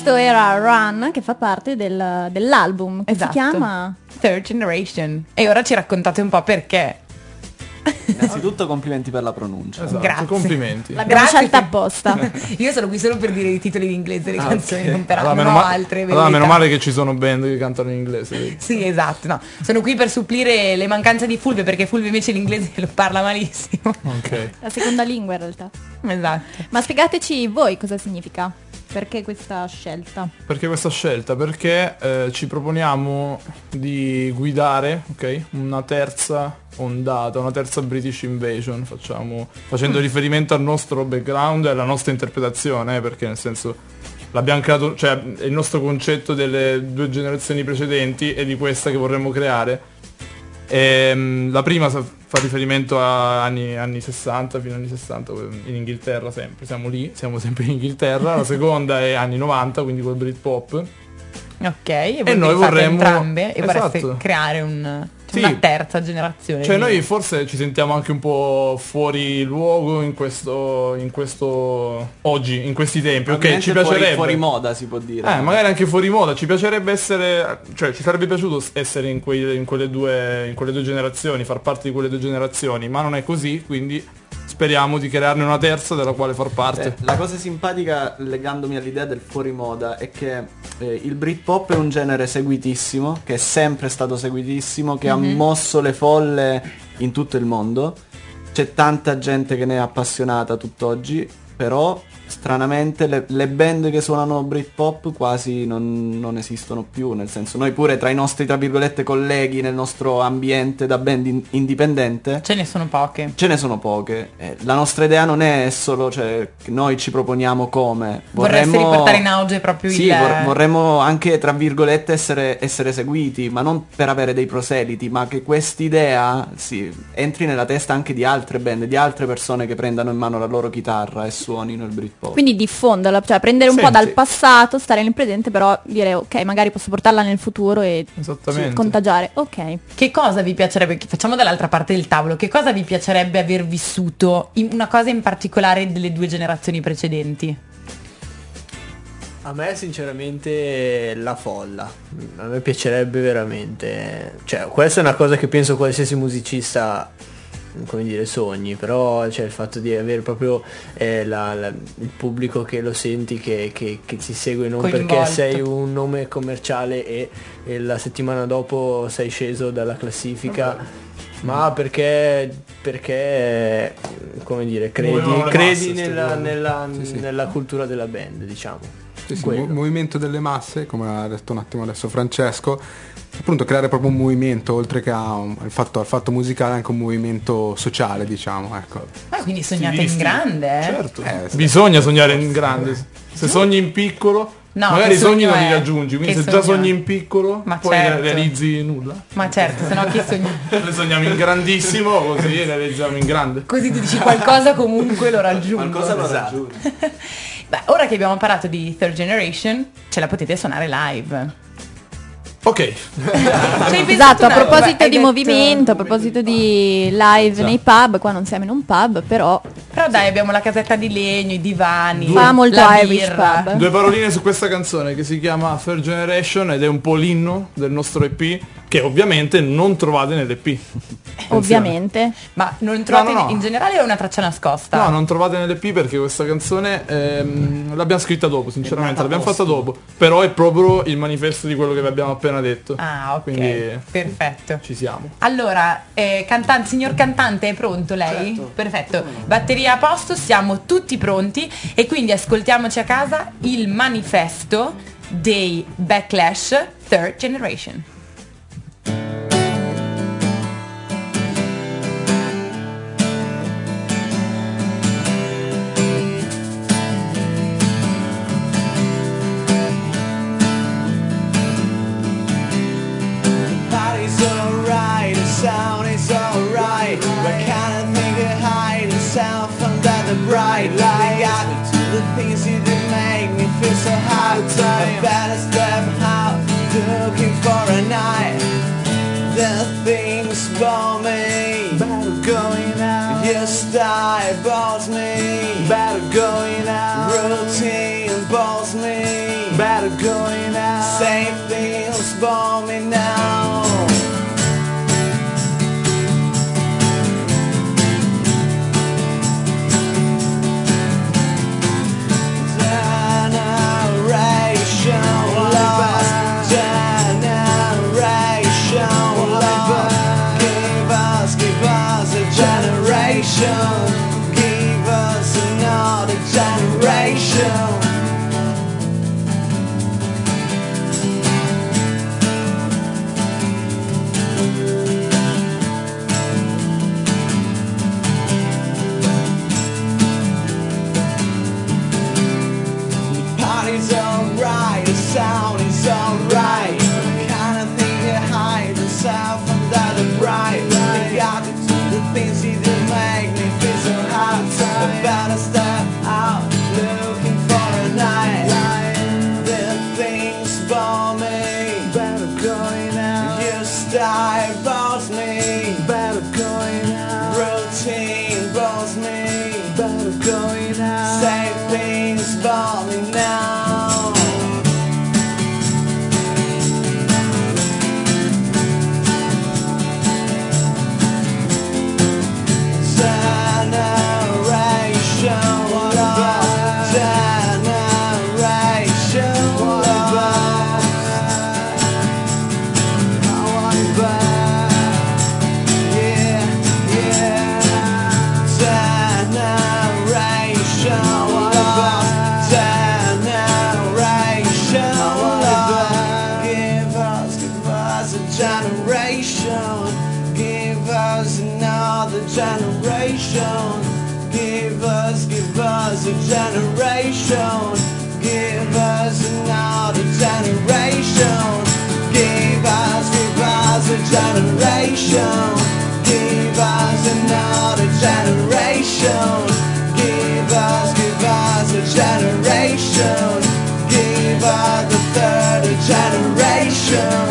questo era Run, che fa parte dell'album, che Esatto. si chiama... Third Generation. E ora ci raccontate un po' perché. Innanzitutto complimenti per la pronuncia. Esatto, Grazie. complimenti. L'abbiamo Grazie. scelta apposta. Io sono qui solo per dire i titoli in inglese delle canzoni, ok. non per Allora, non ho altre allora, verità. meno male che ci sono band che cantano in inglese. Sì, esatto, no. Sono qui per supplire le mancanze di Fulvio, perché Fulvio invece l'inglese lo parla malissimo. Ok. La seconda lingua in realtà. Esatto. Ma spiegateci voi cosa significa. Perché questa scelta? Perché questa scelta? Perché ci proponiamo di guidare, ok? Una terza ondata, una terza British Invasion, facendo riferimento al nostro background e alla nostra interpretazione, perché nel senso l'abbiamo creato, cioè è il nostro concetto delle 2 generazioni precedenti e di questa che vorremmo creare. La prima fa riferimento a anni 60, fino agli anni 60, in Inghilterra sempre, siamo sempre in Inghilterra. La seconda è anni 90, quindi col Britpop. Ok, e voi noi li fate vorremmo- entrambe e vorreste esatto. creare una Sì. terza generazione. Cioè di- noi forse ci sentiamo anche un po' fuori luogo in questo oggi, in questi tempi. Ok, ci piacerebbe. Fuori moda si può dire. Magari anche fuori moda, ci piacerebbe essere, cioè ci sarebbe piaciuto essere in quelle due generazioni, far parte di quelle 2 generazioni, ma non è così, quindi speriamo di crearne una terza della quale far parte. La cosa simpatica, legandomi all'idea del fuori moda, è che il Britpop è un genere seguitissimo, che è sempre stato seguitissimo, che ha mosso le folle in tutto il mondo. C'è tanta gente che ne è appassionata tutt'oggi, però stranamente le band che suonano Britpop quasi non esistono più, nel senso noi pure tra i nostri tra virgolette colleghi nel nostro ambiente da band indipendente Ce ne sono poche. ce ne sono poche. La nostra idea non è solo, cioè, che noi ci proponiamo come. Vorreste riportare in auge proprio sì, il... vorremmo anche, tra virgolette, essere seguiti, ma non per avere dei proseliti, ma che quest'idea entri nella testa anche di altre band, di altre persone che prendano in mano la loro chitarra e suonino il Britpop. Quindi diffonderla, cioè prendere un Sì, po' dal sì. passato, stare nel presente, però dire ok, magari posso portarla nel futuro e Esattamente. contagiare. Ok. Che cosa vi piacerebbe, facciamo dall'altra parte del tavolo, che cosa vi piacerebbe aver vissuto, una cosa in particolare delle 2 generazioni precedenti? A me sinceramente la folla, a me piacerebbe veramente, cioè questa è una cosa che penso qualsiasi musicista, come dire, sogni, però c'è il fatto di avere proprio il pubblico che lo senti, che ti segue non Coinvolto. perché sei un nome commerciale e la settimana dopo sei sceso dalla classifica, ma perché come dire, Muovono le credi masse, nella cultura della band, diciamo. Sì, sì, Quello. movimento delle masse, come ha detto un attimo adesso Francesco, appunto creare proprio un movimento, oltre che al fatto musicale, anche un movimento sociale, diciamo, ecco. Quindi sognate in Stilisti. grande, eh? Certo. Sì. Bisogna sognare in grande. Se sogni in piccolo, No, magari i che sogni sogno non li è? raggiungi, quindi Che se già sogno sogni è? in piccolo, Ma poi certo. realizzi nulla. Ma certo, sennò chi sogna... Noi sogniamo in grandissimo, così realizziamo in grande. Così tu dici qualcosa comunque lo raggiungo. Qualcosa lo Esatto. raggiunge. Beh, ora che abbiamo parlato di Third Generation, ce la potete suonare live. Ok. Ci hai pensato Esatto, a una- proposito hai di detto- movimento, a proposito di live nei pub, qua non siamo in un pub, però Però dai, abbiamo la casetta di legno, i divani, fa molto la Irish birra. pub. 2 paroline su questa canzone che si chiama Third Generation ed è un po' l'inno del nostro EP che ovviamente non trovate nell'EP. Ovviamente. Ma non trovate No. in generale o è una traccia nascosta? No, non trovate nell'EP perché questa canzone l'abbiamo scritta dopo, sinceramente, l'abbiamo fatta dopo. Però è proprio il manifesto di quello che vi abbiamo appena detto. Ah, ok. Quindi Perfetto. ci siamo. Allora, signor cantante, è pronto lei? Certo. Perfetto. Batteria a posto, siamo tutti pronti e quindi ascoltiamoci a casa il manifesto dei Backlash Third Generation. Party's alright, the sound is alright. Why can't I think of hide myself under the bright light? Got me to the things you do make me feel so hot. I better step out, looking for a night. The things bore me, better going out. Your style bores me, better going out. Routine bores me, better going out. Same things for me now. Generation lost, generation lost. Give us a generation. Give us another generation. Party's alright, the sound is alright. Kinda think you hide yourself under the bright. They got to do the things you do make me feel so hot. I better step out looking for a night. The things for me, better going out. Your style bothers me, better going out. Routine bothers me, better going out. Say things for me now. Generation lost, generation lost. I want it back, yeah, yeah. Generation lost, generation lost. Give us a generation. Give us another generation. Give us a generation. Give us another generation. Give us a generation. Give us another generation. Give us a generation. Give us the third generation.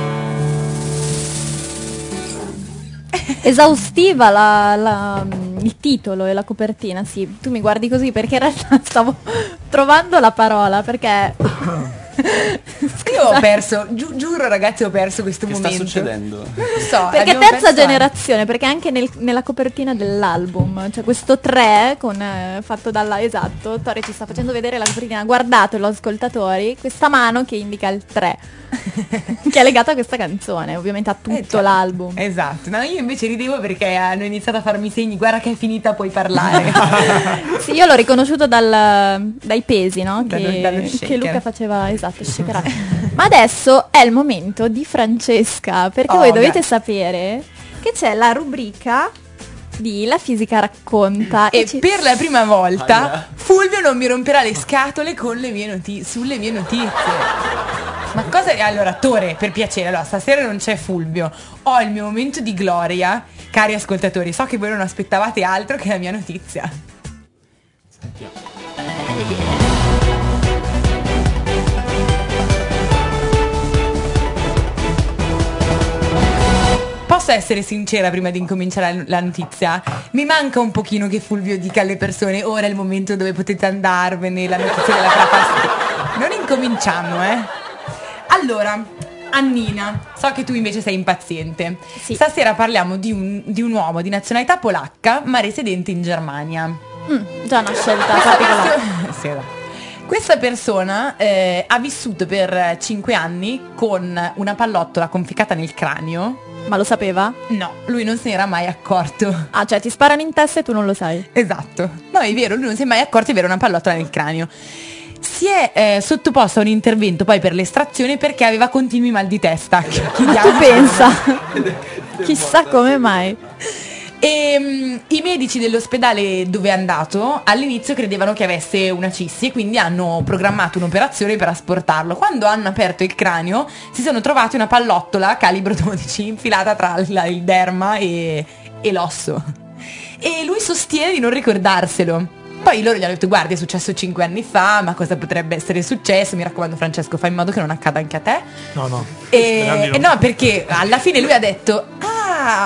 Esaustiva il titolo e la copertina, sì. Tu mi guardi così perché in realtà stavo trovando la parola, perché io ho perso, giuro ragazzi, ho perso questo Che momento. sta succedendo? Non lo so, perché abbiamo terza perso generazione, perché anche nella copertina dell'album c'è questo 3 con fatto dalla, esatto, Tori ci sta facendo vedere la copertina, guardatelo ascoltatori, questa mano che indica il 3 che è legato a questa canzone, ovviamente a tutto l'album. Esatto, no, io invece ridevo perché hanno iniziato a farmi segni, guarda che è finita, puoi parlare. Sì, io l'ho riconosciuto dai pesi, no? Dallo Che shaker. Luca faceva, esatto, shaker. Ma adesso è il momento di Francesca, perché voi dovete sapere che c'è la rubrica di La Fisica Racconta. E per la prima volta Fulvio non mi romperà le scatole con le mie sulle mie notizie. Ma cosa? Allora, Tore, per piacere, allora stasera non c'è Fulvio. Ho il mio momento di gloria, cari ascoltatori. So che voi non aspettavate altro che la mia notizia. Posso essere sincera prima di incominciare la notizia? Mi manca un pochino che Fulvio dica alle persone: ora è il momento dove potete andarvene, la notizia della frappa. Non incominciamo, Allora, Annina, so che tu invece sei impaziente. Sì. Stasera parliamo di un uomo di nazionalità polacca ma residente in Germania. Già una scelta particolare. Questa persona ha vissuto per 5 anni con una pallottola conficcata nel cranio. Ma lo sapeva? No, lui non se n'era mai accorto. Ah, cioè ti sparano in testa e tu non lo sai. Esatto. No, è vero, lui non si è mai accorto di avere una pallottola nel cranio. Si è sottoposto a un intervento poi per l'estrazione perché aveva continui mal di testa. Tu pensa? Chissà come mai. E i medici dell'ospedale dove è andato all'inizio credevano che avesse una cissi e quindi hanno programmato un'operazione per asportarlo. Quando hanno aperto il cranio si sono trovati una pallottola calibro 12 infilata tra il derma e l'osso. E lui sostiene di non ricordarselo. Poi loro gli hanno detto: guardi, è successo 5 anni fa, ma cosa potrebbe essere successo? Mi raccomando Francesco, fai in modo che non accada anche a te. No. E no, perché alla fine lui ha detto: ah,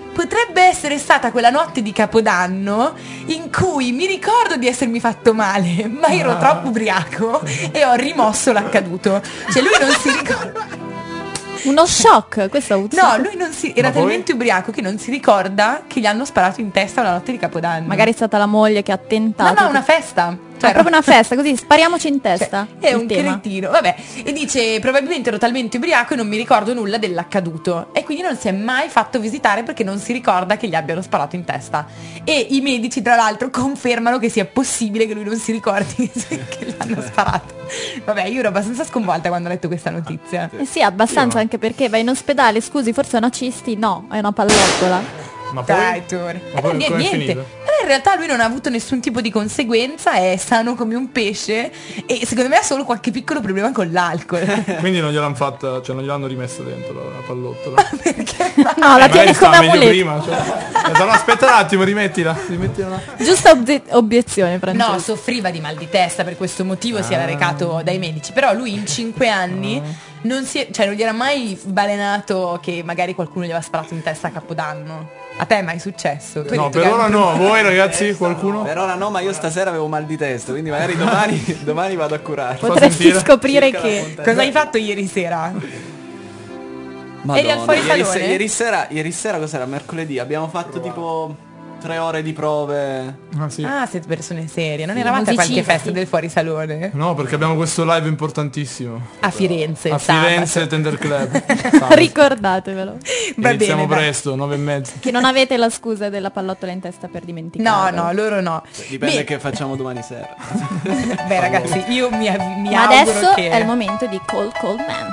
potrebbe essere stata quella notte di Capodanno in cui mi ricordo di essermi fatto male, ma ero troppo ubriaco e ho rimosso l'accaduto. Cioè lui non si ricorda. Uno shock, questo No, lui non si era talmente ubriaco che non si ricorda che gli hanno sparato in testa la notte di Capodanno. Magari è stata la moglie che ha tentato. No, una festa. Cioè, proprio una festa, così spariamoci in testa. È il un tema. cretino, vabbè. E dice, probabilmente ero talmente ubriaco e non mi ricordo nulla dell'accaduto. E quindi non si è mai fatto visitare perché non si ricorda che gli abbiano sparato in testa. E i medici, tra l'altro, confermano che sia possibile che lui non si ricordi che gli hanno sparato. Vabbè, io ero abbastanza sconvolta quando ho letto questa notizia. Eh sì, abbastanza, anche perché vai in ospedale, scusi, forse è una cisti? No, è una pallottola. Ma poi, Dai, Tore. ma poi com'è Niente. finito? In realtà lui non ha avuto nessun tipo di conseguenza, è sano come un pesce e secondo me ha solo qualche piccolo problema con l'alcol. Quindi non gliel'hanno fatta, cioè non gliel'hanno rimessa dentro la pallottola. No, la Magari tiene stava come meglio amuleto. prima, cioè. No, aspetta un attimo, rimettila. Giusta obiezione, Francesco. No, soffriva di mal di testa, per questo motivo si era recato dai medici. Però lui in 5 anni non gli era mai balenato che magari qualcuno gli aveva sparato in testa a Capodanno. A te è mai successo? Tu hai No, detto per che ora hai- no. Voi ragazzi, qualcuno? Per ora no, ma io stasera avevo mal di testa, quindi magari domani vado a curare. Potresti scoprire Circa che... la puntata. Cosa hai fatto ieri sera? Madonna, Eri al fuorisalone? ieri sera cos'era? Mercoledì abbiamo fatto tipo 3 ore di prove. Ah sì. Ah, siete persone serie. Non Sì, eravate a qualche musicisti. festa del fuorisalone? No, perché abbiamo questo live importantissimo. A Firenze. A sabato. Firenze Tender Club. Sabato. Ricordatevelo. Va Iniziamo bene, dai. presto, 9:30. Che non avete la scusa della pallottola in testa per No, dimenticare. no, loro no. Dipende Beh, che facciamo domani sera. Beh ragazzi, io mi Ma auguro adesso che... è il momento di Cold Cold Man.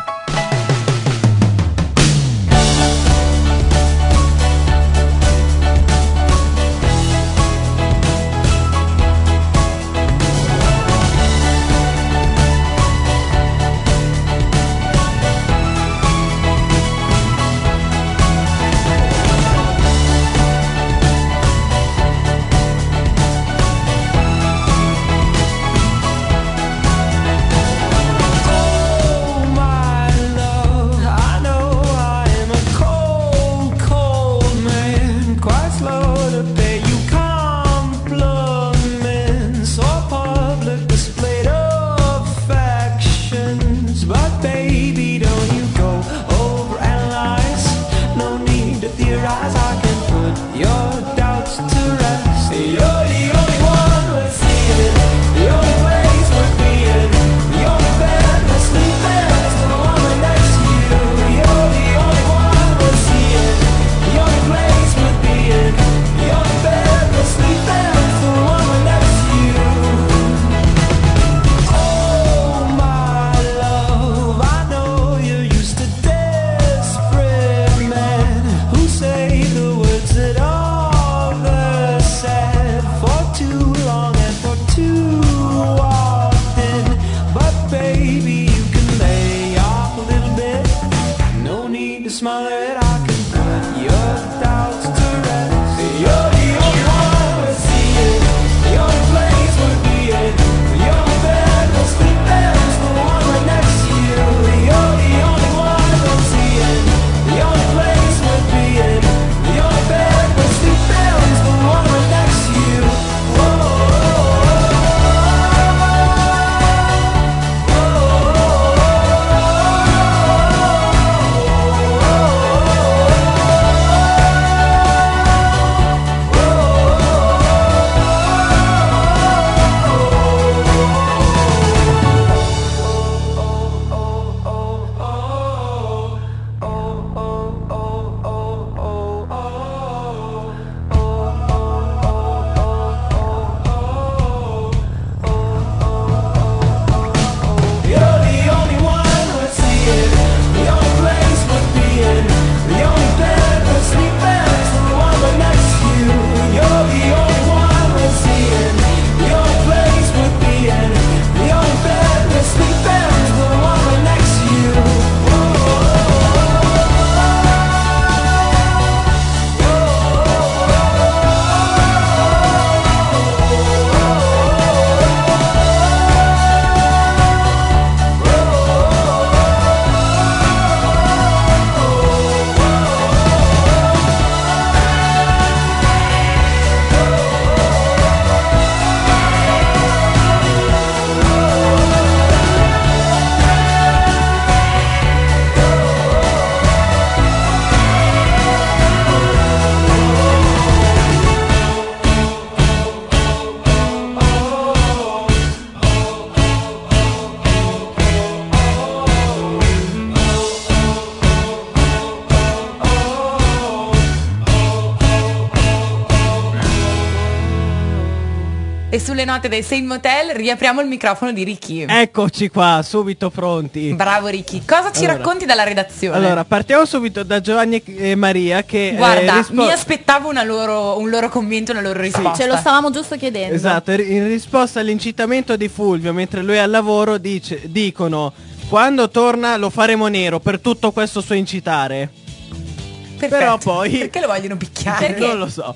E sulle note dei Saint Motel riapriamo il microfono di Ricky. Eccoci qua, subito pronti. Bravo Ricky. Cosa ci racconti dalla redazione? Allora, partiamo subito da Giovanni e Maria che Guarda, mi aspettavo un loro commento, una loro risposta. Ce lo stavamo giusto chiedendo. Esatto, in risposta all'incitamento di Fulvio mentre lui è al lavoro dicono: quando torna lo faremo nero per tutto questo suo incitare. Perfetto. Però poi Perché lo vogliono picchiare? Perché? Non lo so.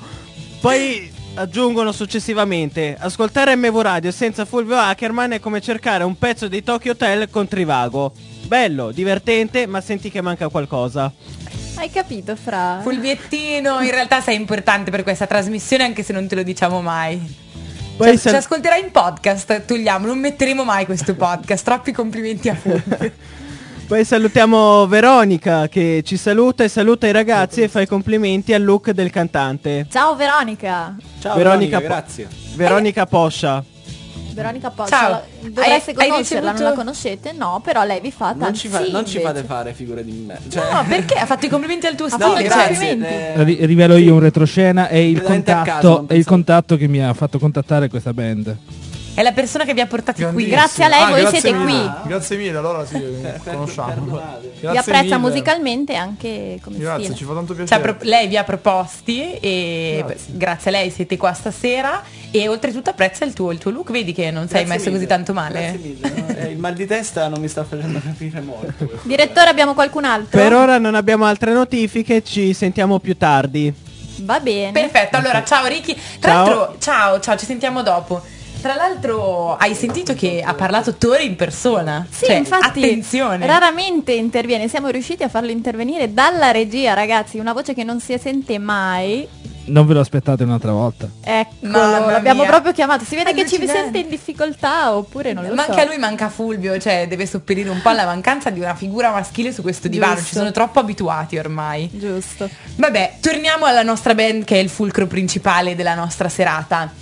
Poi aggiungono successivamente: ascoltare MV Radio senza Fulvio Ackerman è come cercare un pezzo di Tokyo Hotel con Trivago. Bello, divertente, ma senti che manca qualcosa. Hai capito, Fra? Fulviettino, in realtà sei importante per questa trasmissione anche se non te lo diciamo mai. Poi ci ascolterai in podcast, togliamo, non metteremo mai questo podcast. Troppi complimenti a Fulvio. Poi salutiamo Veronica che ci saluta e saluta i ragazzi e fa i complimenti al look del cantante. Ciao Veronica. Ciao Veronica, grazie. Veronica Poscia. Veronica Poscia. Ciao. Dovreste Hai conoscerla, ricevuto- non la conoscete? No, però lei vi fa Non tanti ci fate fare figure di me. Cioè, No, perché? Ha fatto i complimenti al tuo Ha stile. fatto i cioè. complimenti. Rivelo io un retroscena, è il Veramente a caso, contatto, non è il pensavo. contatto che mi ha fatto contattare questa band. È la persona che vi ha portati qui. Grazie a lei voi grazie siete mille. qui. Grazie mille, allora sì, conosciamo. Vi apprezza musicalmente anche come Grazie, stile. ci fa tanto Cioè, piacere. lei vi ha proposti e grazie a lei siete qua stasera e oltretutto apprezza il tuo look, vedi che non sei Grazie messo mille. così tanto male. Grazie mille, no? Il mal di testa non mi sta facendo capire molto. Direttore, abbiamo qualcun altro? Per ora non abbiamo altre notifiche, ci sentiamo più tardi. Va bene. Perfetto, allora ciao Ricky. Tra Ciao. l'altro, ciao, ci sentiamo dopo. Tra l'altro hai sentito che ha parlato Tori in persona? Sì, Cioè, infatti attenzione. raramente interviene, siamo riusciti a farlo intervenire dalla regia, ragazzi, una voce che non si sente mai. Non ve lo aspettate un'altra volta. Eccolo, Mamma l'abbiamo mia. proprio chiamato. Si vede che ci Allucinante. sente in difficoltà oppure non lo Ma so. anche a lui manca Fulvio, cioè deve sopperire un po' alla mancanza di una figura maschile su questo divano. Giusto. Ci sono troppo abituati ormai. Giusto. Vabbè, torniamo alla nostra band che è il fulcro principale della nostra serata.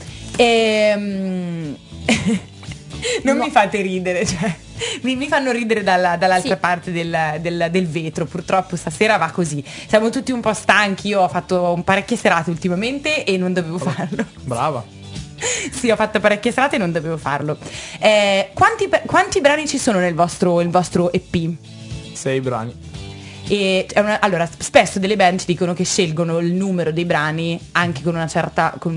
Non mi fate ridere, cioè mi fanno ridere dall'altra Sì. parte del vetro. Purtroppo stasera va così. Siamo tutti un po' stanchi. Io ho fatto parecchie serate ultimamente e non dovevo farlo. Brava. Sì, ho fatto parecchie serate e non dovevo farlo. Quanti brani ci sono nel vostro EP? 6 brani. E allora, spesso delle band ci dicono che scelgono il numero dei brani anche con una certa con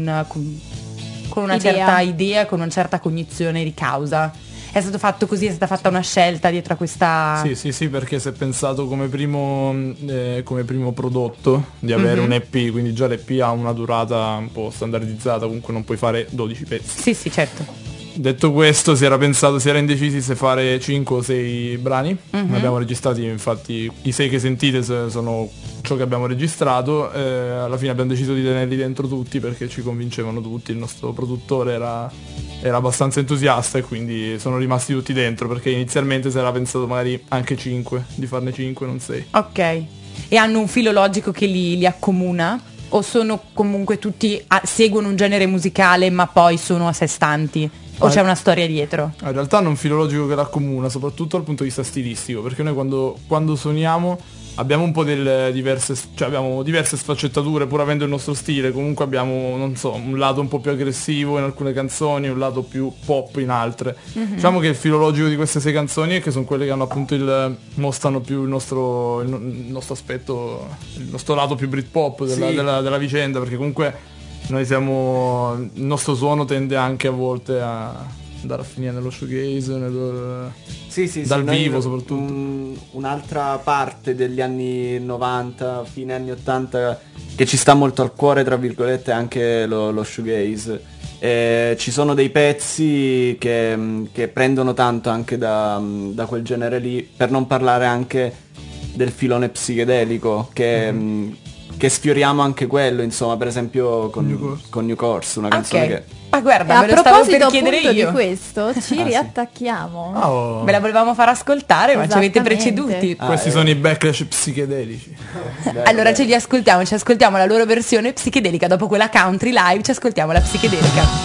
una Idea. certa idea, con una certa cognizione di causa. È stato fatto così, è stata fatta una scelta dietro a questa. Sì, perché si è pensato come primo prodotto di avere un EP, quindi già l'EP ha una durata un po' standardizzata, comunque non puoi fare 12 pezzi. Sì, certo. Detto questo, si era indecisi se fare 5 o 6 brani. Ne abbiamo registrati, infatti i 6 che sentite sono ciò che abbiamo registrato. Alla fine abbiamo deciso di tenerli dentro tutti perché ci convincevano tutti. Il nostro produttore era abbastanza entusiasta e quindi sono rimasti tutti dentro, perché inizialmente si era pensato magari anche 5, di farne 5, non 6. Ok. E hanno un filo logico che li accomuna? O sono comunque tutti seguono un genere musicale ma poi sono a sé stanti? O c'è una storia dietro? In realtà non filologico che l'accomuna, soprattutto dal punto di vista stilistico, perché noi quando suoniamo abbiamo un po' abbiamo diverse sfaccettature, pur avendo il nostro stile. Comunque abbiamo, non so, un lato un po' più aggressivo in alcune canzoni, un lato più pop in altre. Diciamo che il filologico di queste 6 canzoni è che sono quelle che hanno appunto mostrano più il nostro aspetto, il nostro lato più Britpop della vicenda, perché comunque noi il nostro suono tende anche a volte a andare a finire nello showcase, dal noi vivo soprattutto. Un'altra parte degli anni 90, fine anni 80 che ci sta molto al cuore, tra virgolette, è anche lo shoegaze. Ci sono dei pezzi che prendono tanto anche da quel genere lì, per non parlare anche del filone psichedelico che sfioriamo anche quello, insomma, per esempio con New Course, una canzone che Ma guarda, E a me lo stavo per proposito chiedere appunto io. di questo, ci riattacchiamo. Oh. Ve la volevamo far ascoltare, ma ci avete Esattamente. preceduti. Questi sono i backlash psichedelici. Allora ci ascoltiamo la loro versione psichedelica. Dopo quella country live ci ascoltiamo la psichedelica.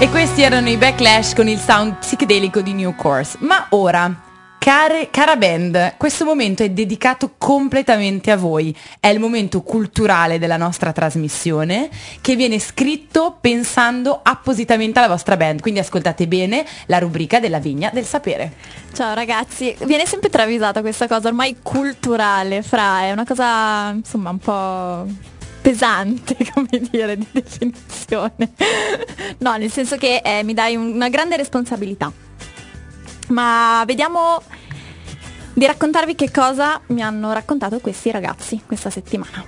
E questi erano i Backlash con il sound psichedelico di New Course. Ma ora, cara band, questo momento è dedicato completamente a voi. È il momento culturale della nostra trasmissione, che viene scritto pensando appositamente alla vostra band. Quindi ascoltate bene la rubrica della Vigna del Sapere. Ciao ragazzi, viene sempre travisata questa cosa ormai culturale, è una cosa insomma un po' pesante, come dire, di definizione. No, nel senso che mi dai una grande responsabilità. Ma vediamo di raccontarvi che cosa mi hanno raccontato questi ragazzi questa settimana.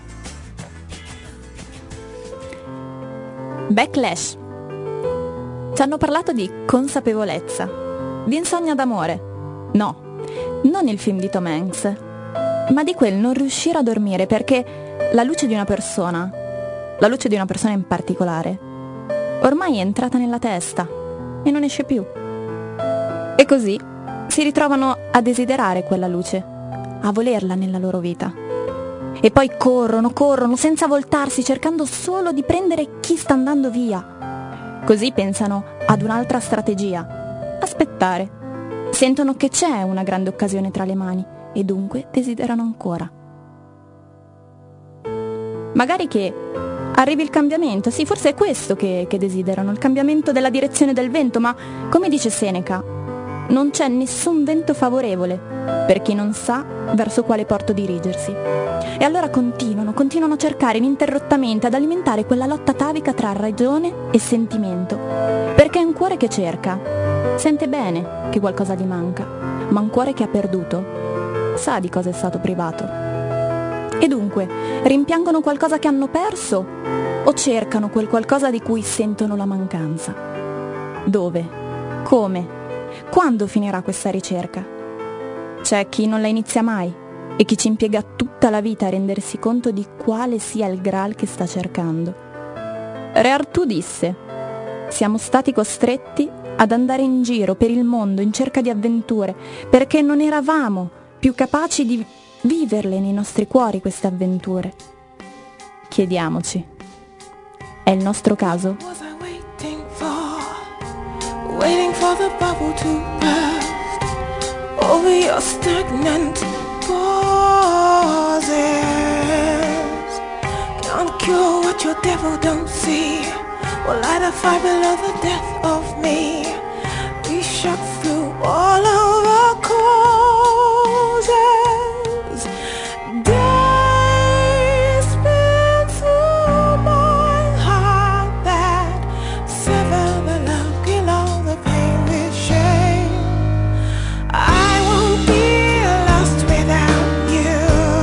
Backlash. Ci hanno parlato di consapevolezza, di insonnia d'amore. No, non il film di Tom Hanks, ma di quel non riuscire a dormire perché la luce di una persona in particolare, ormai è entrata nella testa e non esce più. E così si ritrovano a desiderare quella luce, a volerla nella loro vita. E poi corrono senza voltarsi, cercando solo di prendere chi sta andando via. Così pensano ad un'altra strategia: aspettare. Sentono che c'è una grande occasione tra le mani e dunque desiderano ancora. Magari che arrivi il cambiamento, sì, forse è questo che desiderano, il cambiamento della direzione del vento, ma come dice Seneca, non c'è nessun vento favorevole per chi non sa verso quale porto dirigersi. E allora continuano a cercare ininterrottamente, ad alimentare quella lotta atavica tra ragione e sentimento, perché è un cuore che cerca, sente bene che qualcosa gli manca, ma un cuore che ha perduto sa di cosa è stato privato. E dunque, rimpiangono qualcosa che hanno perso o cercano quel qualcosa di cui sentono la mancanza? Dove? Come? Quando finirà questa ricerca? C'è chi non la inizia mai e chi ci impiega tutta la vita a rendersi conto di quale sia il Graal che sta cercando. Re Artù disse: siamo stati costretti ad andare in giro per il mondo in cerca di avventure perché non eravamo più capaci di viverle nei nostri cuori queste avventure. Chiediamoci: è il nostro caso? Waiting for the bubble to burst over your stagnant pauses. Can't cure what your devil don't see. Will light a fire below the death of me. We shot through all of our causes. Days spent through my heart that sever the love, kill all the pain with shame. I won't be lost without you.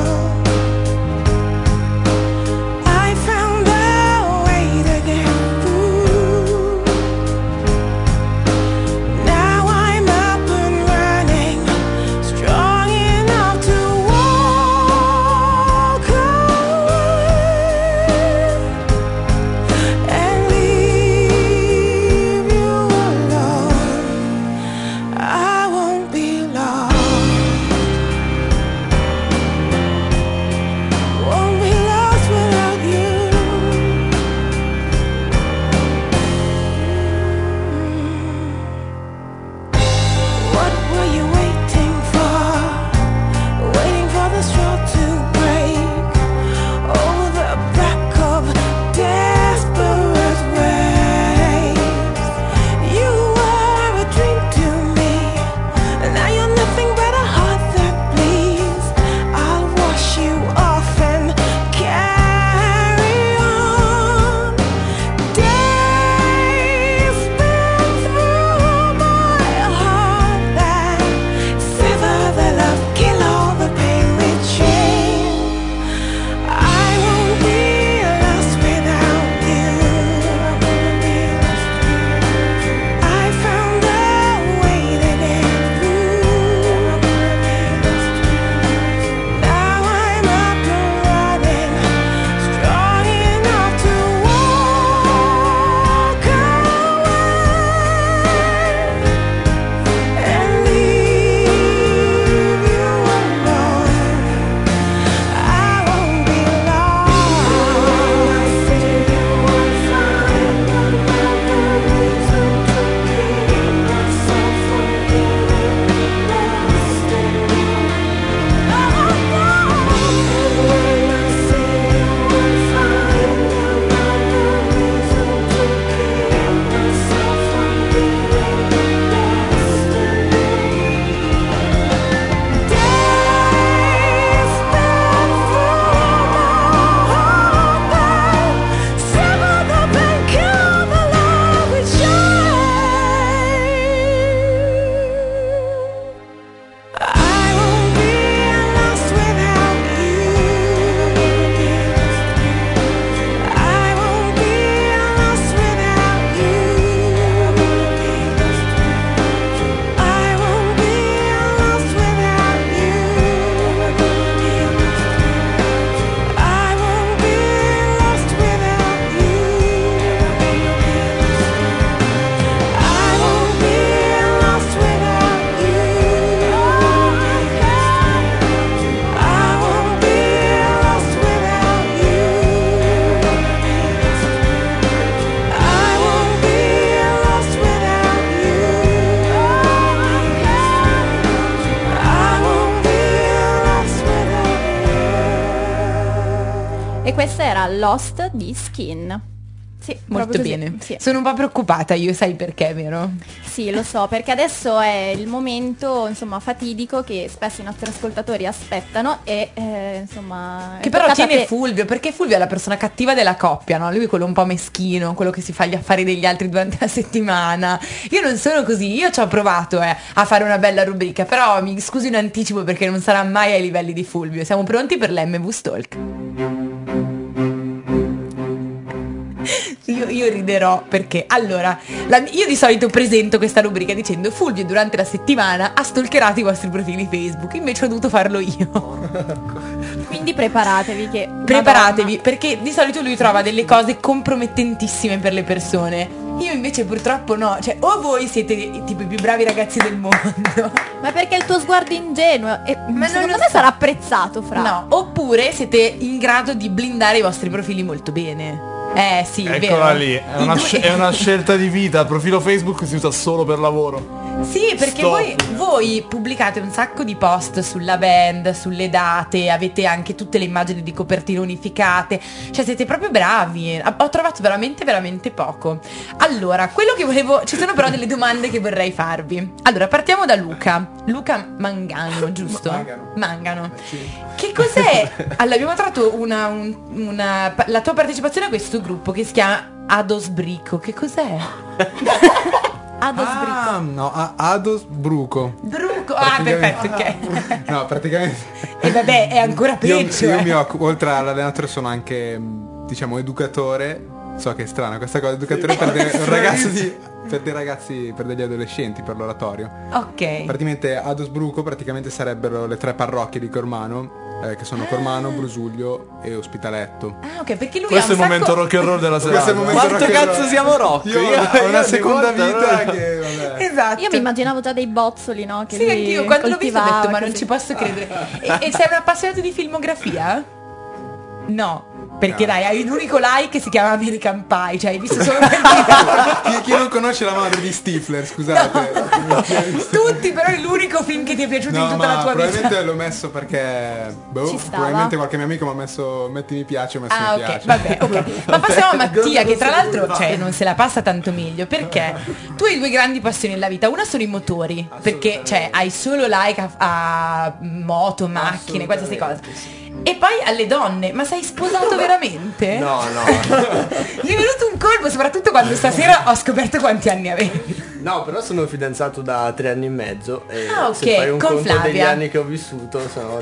I found a way to get through. Now I'm up and questa era Lost di Skin. Sì, Molto proprio così. bene. Sì. Sono un po' preoccupata, io sai perché, vero? Sì, lo so, perché adesso è il momento, insomma, fatidico che spesso i nostri ascoltatori aspettano e, insomma... Che è però toccata a tiene te. Fulvio, perché Fulvio è la persona cattiva della coppia, no? Lui è quello un po' meschino, quello che si fa gli affari degli altri durante la settimana. Io non sono così, io ci ho provato a fare una bella rubrica, però mi scuso in anticipo perché non sarà mai ai livelli di Fulvio. Siamo pronti per l'MV Stalk? Io riderò perché allora io di solito presento questa rubrica dicendo Fulvio durante la settimana ha stalkerato i vostri profili Facebook, invece ho dovuto farlo io. Quindi preparatevi che... Preparatevi Madonna. perché di solito lui trova delle cose compromettentissime per le persone. Io invece purtroppo no, cioè o voi siete tipo i più bravi ragazzi del mondo. Ma perché il tuo sguardo ingenuo e Ma secondo non me so. sarà apprezzato, Fra. No, oppure siete in grado di blindare i vostri profili molto bene. Sì, Eccola vero. lì, I due- è una scelta di vita. Il profilo Facebook si usa solo per lavoro. Sì, perché Stop. voi pubblicate un sacco di post sulla band, sulle date, avete anche tutte le immagini di copertine unificate, cioè siete proprio bravi. Ho trovato veramente veramente poco. Allora, quello che volevo, ci sono però delle domande che vorrei farvi. Allora, partiamo da Luca Mangano, giusto? Mangano. Che cos'è? Allora, abbiamo trovato la tua partecipazione a questo gruppo che si chiama Ados Brico. Che cos'è? Ados Brico. No, Ados Bruco. Bruco. Ah, perfetto, ok. No, praticamente E vabbè, è ancora peggio. io eh. mi occupo, oltre all'allenatore sono anche, diciamo, educatore. So che è strana questa cosa, educatore per dei ragazzi, per degli adolescenti, per l'oratorio. Ok. Praticamente Ados Bruco praticamente sarebbero le 3 parrocchie di Cormano, che sono Cormano, Brusuglio e Ospitaletto. Ah, ok, perché lui Questo ha è un il momento sacco... rock and roll della serata. Questo è il momento Quanto rock and roll. cazzo siamo rock? Io ho io una ogni seconda volta, vita no? che vabbè. Esatto. Io mi immaginavo già dei bozzoli, no? Che Sì, lui anch'io quando l'ho visto ho detto coltivava, ma non così. ci posso credere. E sei un appassionato di filmografia? No. Perché dai, hai un unico like che si chiama American Pie, cioè hai visto solo Chi non conosce la madre di Stifler, scusate. tutti, però è l'unico film che ti è piaciuto in No, tutta la ma tua probabilmente vita. l'ho messo perché Ci stava. probabilmente qualche mio amico mi ha messo metti mi piace, ho messo Ah, mi ok, piace. vabbè, ok. Ma passiamo a Mattia, che tra l'altro, cioè, non se la passa tanto meglio, perché tu hai due grandi passioni nella vita. Una sono i motori, perché cioè hai solo like a moto, macchine, qualsiasi cosa. E poi alle donne, ma sei sposato veramente? No, no. Mi è venuto un colpo, soprattutto quando stasera ho scoperto quanti anni avevi. No, però sono fidanzato da 3 anni e mezzo e Ah, ok, se fai un con conto degli Flavia. anni che ho vissuto sono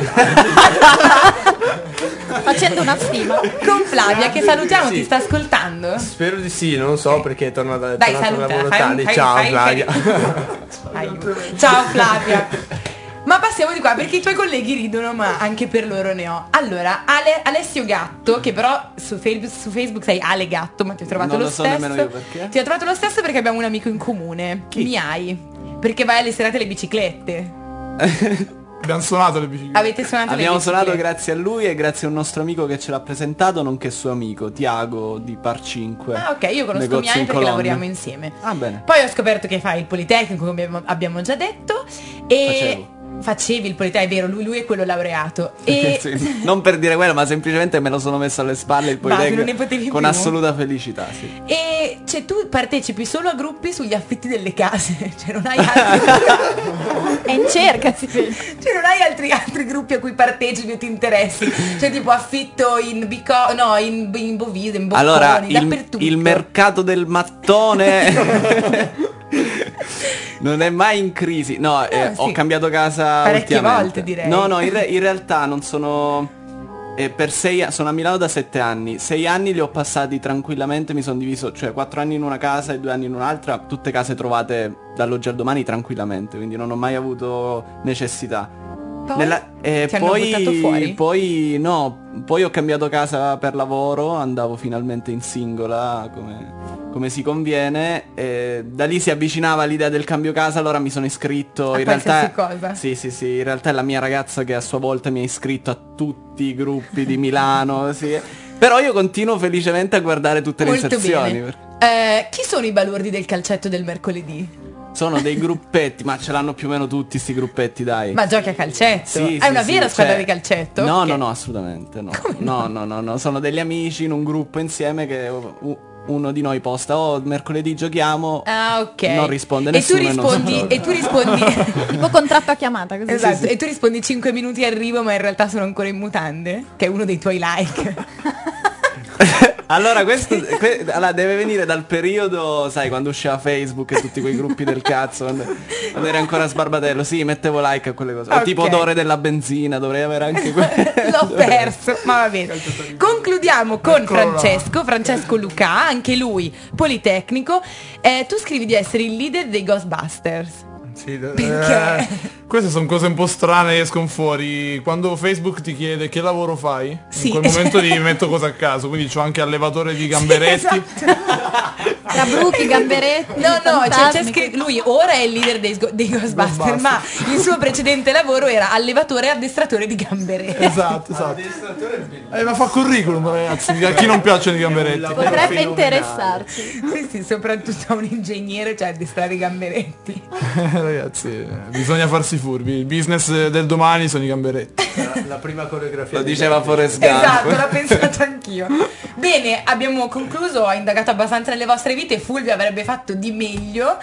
Facendo una stima. Con Flavia, che salutiamo, Sì. ti sta ascoltando? Spero di sì, non so perché è tornato Dai, al saluta, lavoro fai un- tardi. fai- Ciao fai- Flavia. Aiuto. Ciao Flavia. Ma passiamo di qua perché i tuoi colleghi ridono, ma anche per loro ne ho. Allora, Alessio Gatto, che però su Facebook sei Ale Gatto, ma ti ho trovato Non lo lo so stesso. nemmeno io perché. Ti ho trovato lo stesso perché abbiamo un amico in comune. Chi? Mi hai. Perché vai alle serate alle biciclette. Abbiamo suonato le biciclette. Avete suonato Abbiamo le biciclette. suonato grazie a lui e grazie a un nostro amico che ce l'ha presentato, nonché suo amico Tiago di Par 5. Ah, ok, io conosco negozio Miai in perché Colonna. lavoriamo insieme. Ah, bene. Poi ho scoperto che fai il Politecnico, come abbiamo già detto. E facevi il Politecnico, è vero, lui è quello laureato. E Sì, non per dire quello, ma semplicemente me lo sono messo alle spalle il Ma non ne Politecnico potevi con più? assoluta felicità, sì. E cioè tu partecipi solo a gruppi sugli affitti delle case, cioè non hai altri, È in cerca, si vede. cioè non hai altri gruppi a cui partecipi o ti interessi, cioè tipo affitto in in Bovise, in Bocconi, Allora, dappertutto. il mercato del mattone non è mai in crisi. No, sì. ho cambiato casa Parecchie ultimamente. volte, direi. No, in realtà non sono... per 6 anni, sono a Milano da 7 anni. 6 anni li ho passati tranquillamente, mi sono diviso, cioè 4 anni in una casa e 2 anni in un'altra, tutte case trovate dall'oggi al domani tranquillamente, quindi non ho mai avuto necessità. Poi? Ti hanno buttato fuori? Poi ho cambiato casa per lavoro, andavo finalmente in singola come si conviene, e da lì si avvicinava l'idea del cambio casa, allora mi sono iscritto. A in realtà qualsiasi cosa. sì, in realtà è la mia ragazza che a sua volta mi ha iscritto a tutti i gruppi di Milano, sì. Però io continuo felicemente a guardare tutte le Molto inserzioni. bene. Chi sono i balordi del calcetto del mercoledì? Sono dei gruppetti, ma ce l'hanno più o meno tutti sti gruppetti, dai. Ma giochi a calcetto? Sì, È sì, una sì, vera squadra cioè- di calcetto? No, Ok. no, assolutamente no. No, sono degli amici in un gruppo insieme che uno di noi posta, oh, mercoledì giochiamo, Ah, ok. non risponde E tu nessuno. rispondi, e tu rispondi Tipo contratto a chiamata, così. esatto, e tu rispondi 5 minuti arrivo, ma in realtà sono ancora in mutande? Che è uno dei tuoi like. Allora allora, deve venire dal periodo, sai, quando usciva Facebook e tutti quei gruppi del cazzo, quando eri ancora sbarbatello, sì, mettevo like a quelle cose. O Ok. tipo odore della benzina, dovrei avere anche quello. L'ho perso, ma va bene. Concludiamo con Francesco Luca, anche lui Politecnico. Tu scrivi di essere il leader dei Ghostbusters. Sì, Perché? queste sono cose un po' strane che escono fuori. Quando Facebook ti chiede che lavoro fai, Sì. in quel momento gli metto cose a caso. Quindi c'ho anche allevatore di gamberetti. Tra bruchi, gamberetti. No, c'è fantasmi. scritto, lui ora è il leader dei Ghostbusters, ma il suo precedente lavoro era allevatore e addestratore di gamberetti. Esatto. Ma fa curriculum, ragazzi, a chi non piacciono i gamberetti. Potrebbe interessarci. Sì, soprattutto a un ingegnere, cioè addestrare i gamberetti. Ragazzi, bisogna farsi furbi. Il business del domani sono i gamberetti. La prima coreografia. Lo diceva Forrest Gump. Esatto, l'ho pensato anch'io. Bene, abbiamo concluso, ho indagato abbastanza nelle vostre vite, Fulvio avrebbe fatto di meglio.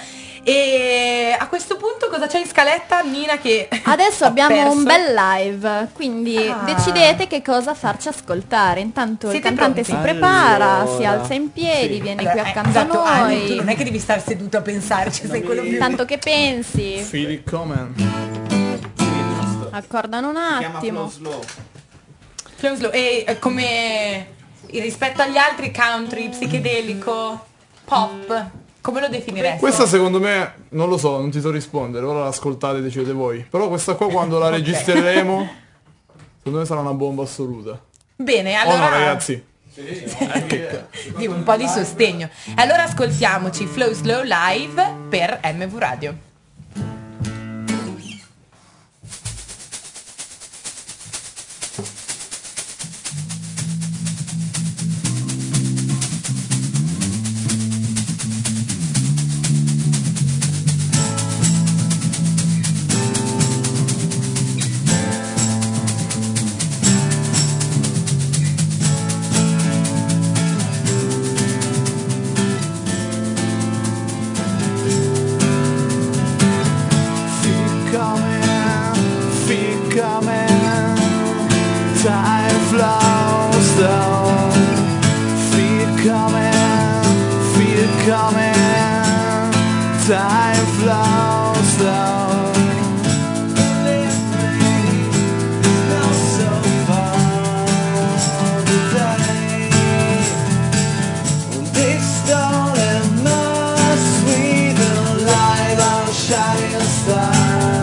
E a questo punto cosa c'è in scaletta, Nina? Che Adesso ho abbiamo perso? un bel live, quindi Ah. decidete che cosa farci ascoltare. Intanto Siete il cantante pronti? si prepara, Allora. si alza in piedi, viene qui accanto esatto, a Ale, noi. tu non è che devi star seduto a pensarci, sei quello più... Tanto che pensi, Feel it coming. accordano un attimo. Close Slow. E come rispetto agli altri country, psichedelico, pop, come lo definiresti? Questa secondo me, non lo so, non ti so rispondere, ora l'ascoltate e decidete voi. Però questa qua quando la registreremo, secondo me sarà una bomba assoluta. Bene, Oh allora no, ragazzi. Di un po' di sostegno. Allora ascoltiamoci Flow Slow live per MV Radio. Time flows down. Feel it coming. Time flows down. Believe me, it's not so far today. This stolen must sweet the light of a shining star.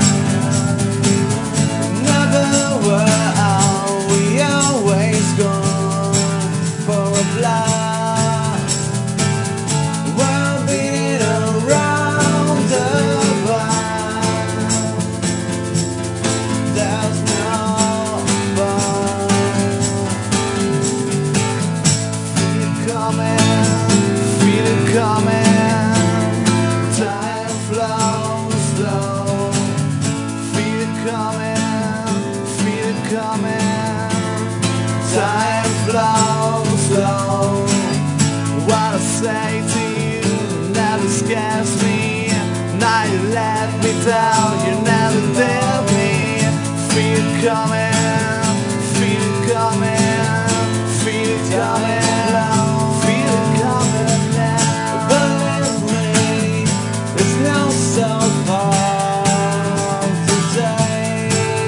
Never were we always gone for a blast. We're beating around the block. There's no fun. Feel it coming. Time flows slow. Feel it coming. Time flows slow. What I say to you never scares me. Now you let me down, you never dare me. Feel it coming, feel it coming, feel it coming, feel it coming now. Believe me, it's not so far today.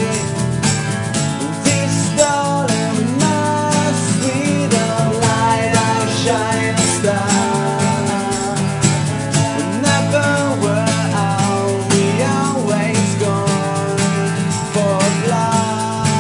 This stolen must be the light of a shining star. Never were we always gone for love.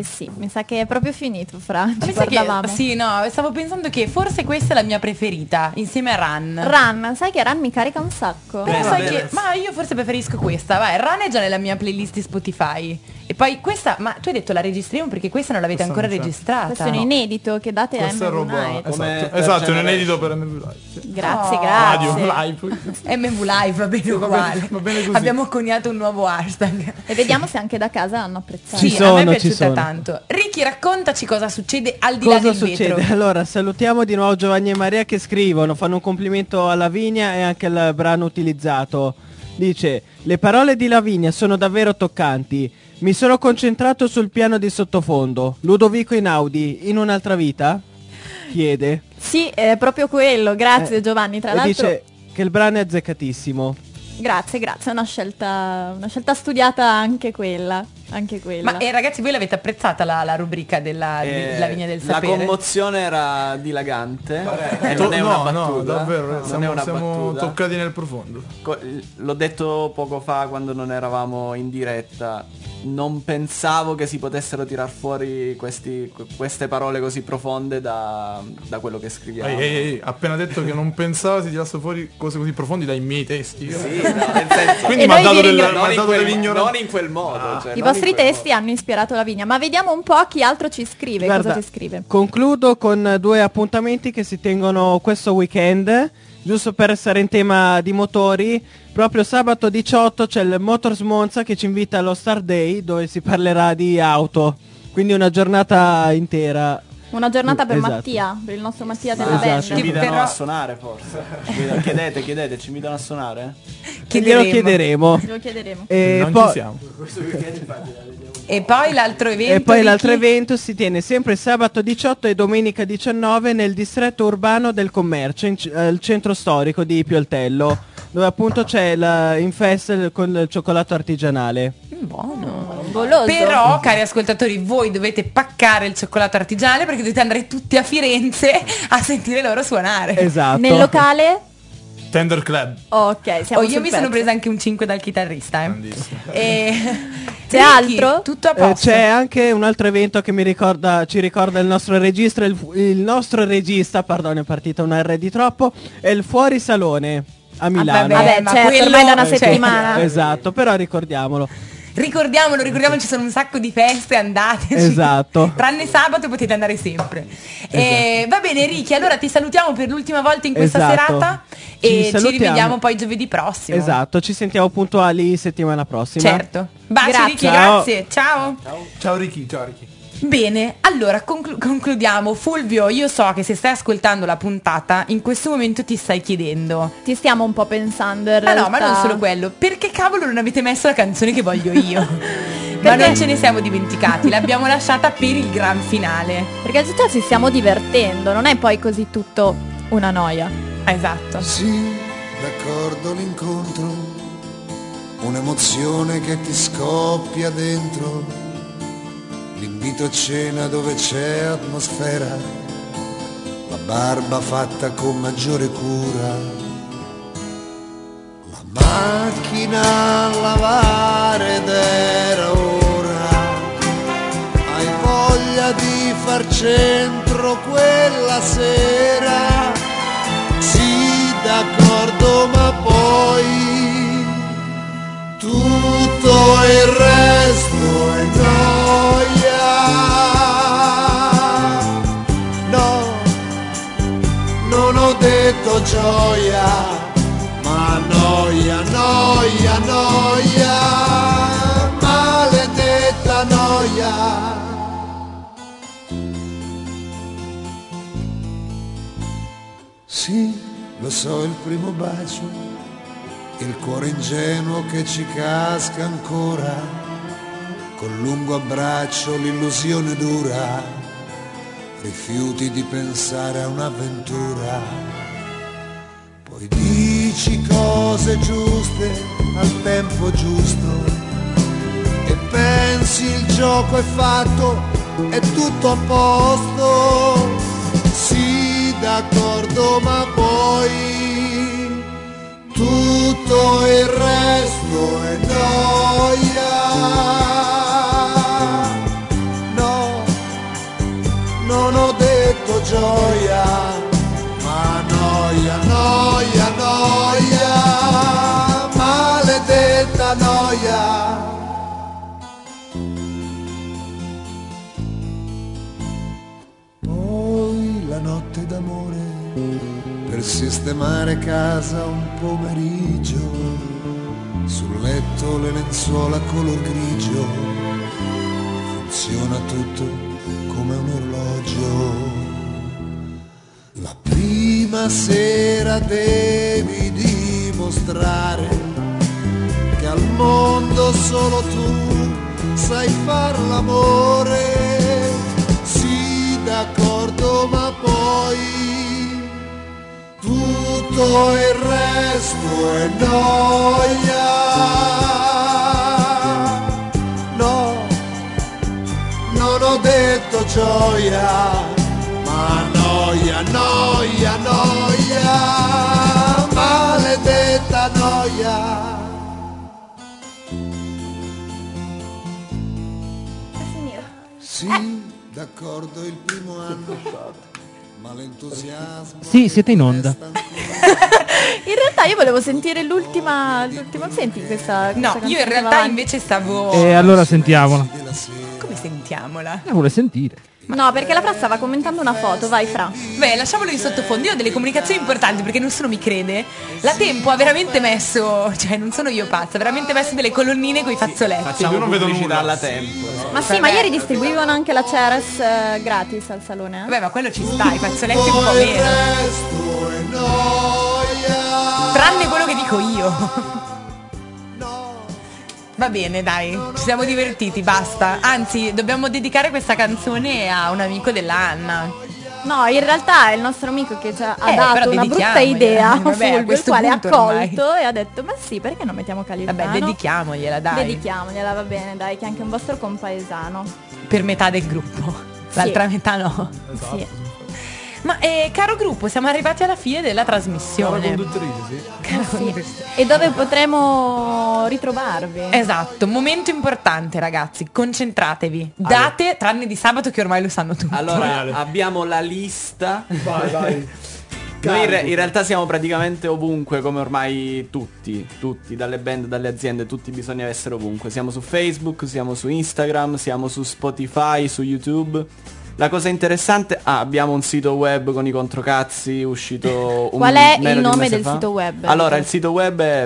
sì, mi sa che è proprio finito, Fra. Ci Mi sa che- guardavamo. sì, no, stavo pensando che forse questa è la mia preferita, insieme a Run. Run, sai che Run mi carica un sacco. Però sai che, ma io forse preferisco questa, vai, Run è già nella mia playlist di Spotify. E poi questa, ma tu hai detto la registriamo perché questa non l'avete Questa ancora non c'è. registrata. Questo è un inedito che date a Questa è MV roba. Night. Esatto, è un inedito per MV Live. Sì. Grazie, Oh. Radio grazie. Live. MV Live va bene uguale. va bene così. Abbiamo coniato un nuovo hashtag. E vediamo se anche da casa l'hanno apprezzato. Sì, sono, a me è ci piaciuta sono. tanto. Ricky, raccontaci cosa succede al di là Cosa del succede? vetro. Allora, salutiamo di nuovo Giovanni e Maria che scrivono, fanno un complimento a Lavinia e anche al brano utilizzato. Dice: le parole di Lavinia sono davvero toccanti. Mi sono concentrato sul piano di sottofondo. Ludovico Inaudi, in un'altra vita? Chiede. Sì, è proprio quello. Grazie Giovanni. Tra E l'altro, dice che il brano è azzeccatissimo. grazie, è una scelta studiata anche quella. Anche quella. Ma ragazzi, voi l'avete apprezzata la rubrica della Vigna del La Sapere? commozione era dilagante. E non è una No, battuta. no, davvero, Non è siamo, una siamo battuta. toccati nel profondo. L'ho detto poco fa quando non eravamo in diretta. Non pensavo che si potessero tirar fuori queste parole così profonde da quello che scriviamo. Ehi, appena detto che non pensavo si tirasse fuori cose così profondi dai miei testi. Sì, no, nel senso, Quindi E mi ha noi dato, vi non, in quel, dell'ignoranza. non in quel modo. Cioè, I non vostri in quel testi hanno ispirato Lavinia, ma vediamo un po' chi altro ci scrive. Guarda, cosa ci scrive? concludo con 2 appuntamenti che si tengono questo weekend, giusto per essere in tema di motori. Proprio sabato 18 c'è il Motors Monza che ci invita allo Star Day, dove si parlerà di auto, quindi una giornata intera. Una giornata per Esatto. Mattia, per il nostro Mattia della Esatto. band. Ci invitano però- a suonare forse. Chiedete, ci invitano a suonare? Glielo chiederemo. Lo chiederemo. E Non poi, ci siamo. E poi l'altro evento. e poi l'altro Ricky? evento si tiene sempre sabato 18 e domenica 19 nel distretto urbano del commercio, al centro storico di Pioltello, dove appunto c'è in festa con il cioccolato artigianale. Buono. Goloso. Però, cari ascoltatori, voi dovete paccare il cioccolato artigianale perché dovete andare tutti a Firenze a sentire loro suonare. Esatto. Nel locale? Tender Club. Ok, siamo Oh, io sul mi sono pezzo. presa anche un 5 dal chitarrista. Grandissimo. C'è Ricky, altro? Tutto a posto. C'è anche un altro evento che ci ricorda il nostro regista, il nostro regista, pardon, è partita una R di troppo, è il Fuorisalone a Milano. Vabbè, ma certo, quello- ormai da una cioè, settimana. Esatto, però ricordiamolo. Ricordiamolo, ci sono un sacco di feste, andateci. Esatto. Tranne sabato potete andare sempre. Va bene Ricky, allora ti salutiamo per l'ultima volta in questa Esatto. serata Ci e ci salutiamo. rivediamo poi giovedì prossimo. Esatto, ci sentiamo puntuali settimana prossima. Certo. Baci Grazie. Ricky, Ciao. grazie. Ciao. Ciao Ricky, ciao Ricky. Bene, allora concludiamo. Fulvio, io so che se stai ascoltando la puntata, in questo momento ti stai chiedendo. Ti stiamo un po' pensando in Ma realtà. no, ma non solo quello. Perché cavolo non avete messo la canzone che voglio io? Ma non ce ne siamo dimenticati, l'abbiamo lasciata per il gran finale. Perché già ci stiamo divertendo, non è poi così tutto una noia. Esatto. Sì, d'accordo l'incontro, un'emozione che ti scoppia dentro, l'invito a cena dove c'è atmosfera, la barba fatta con maggiore cura, la macchina a lavare ed era ora, hai voglia di far centro quella sera, sì d'accordo ma poi tutto il resto è noia. No, non ho detto gioia, ma noia, noia, noia, maledetta noia. Sì, lo so, il primo bacio, il cuore ingenuo che ci casca ancora, col lungo abbraccio l'illusione dura, rifiuti di pensare a un'avventura, poi dici cose giuste al tempo giusto e pensi il gioco è fatto, è tutto a posto, sì d'accordo ma poi tutto il resto è noia. No, d'amore per sistemare casa un pomeriggio. Sul letto le lenzuola color grigio, funziona tutto come un orologio. La prima sera devi dimostrare che al mondo solo tu sai far l'amore. Sì, d'accordo, ma poi tutto il resto è noia. No, non ho detto gioia, ma noia, noia, noia, maledetta noia. Sì, d'accordo, il primo anno, ma l'entusiasmo... Sì, siete in onda. In realtà io volevo sentire l'ultima. Senti questa No, canzone io in che realtà va avanti? invece stavo... E allora sentiamola. Come sentiamola? La vuole sentire. No, perché la Fra stava commentando una foto, vai Fra. Beh, lasciamolo in sottofondo. Io ho delle comunicazioni importanti perché nessuno mi crede. La Tempo ha veramente messo, cioè non sono io pazza, ha veramente messo delle colonnine con i fazzoletti. Facciamo io non vedo pubblicità nulla. alla Tempo. Ma sì, ma ieri distribuivano anche la Ceres gratis al salone. Vabbè, ma quello ci sta, i fazzoletti un po' meno. Tranne quello che dico io. Va bene, dai, ci siamo divertiti, basta. Anzi, dobbiamo dedicare questa canzone a un amico della Anna. No, in realtà è il nostro amico che ci ha però dato una brutta dedichiamogliela. idea, Vabbè, a Fulvio, il questo quale ha punto ormai. accolto e ha detto ma sì, perché non mettiamo Califano? Vabbè, dedichiamogliela, dai. Dedichiamogliela, va bene, dai, che è anche un vostro compaesano. Per metà del gruppo. L'altra metà no. Sì. Ma caro gruppo, siamo arrivati alla fine della trasmissione. Cara Sì. conduttrice. E dove potremo ritrovarvi? Esatto, momento importante ragazzi, concentratevi. Date, tranne di sabato che ormai lo sanno tutti. Allora, abbiamo la lista. Vai. Noi in realtà siamo praticamente ovunque, come ormai tutti, dalle band, dalle aziende, tutti bisogna essere ovunque. Siamo su Facebook, siamo su Instagram, siamo su Spotify, su YouTube. La cosa interessante, abbiamo un sito web con i controcazzi uscito un Qual è meno il di un nome mese del fa. sito web? Allora, il sito web è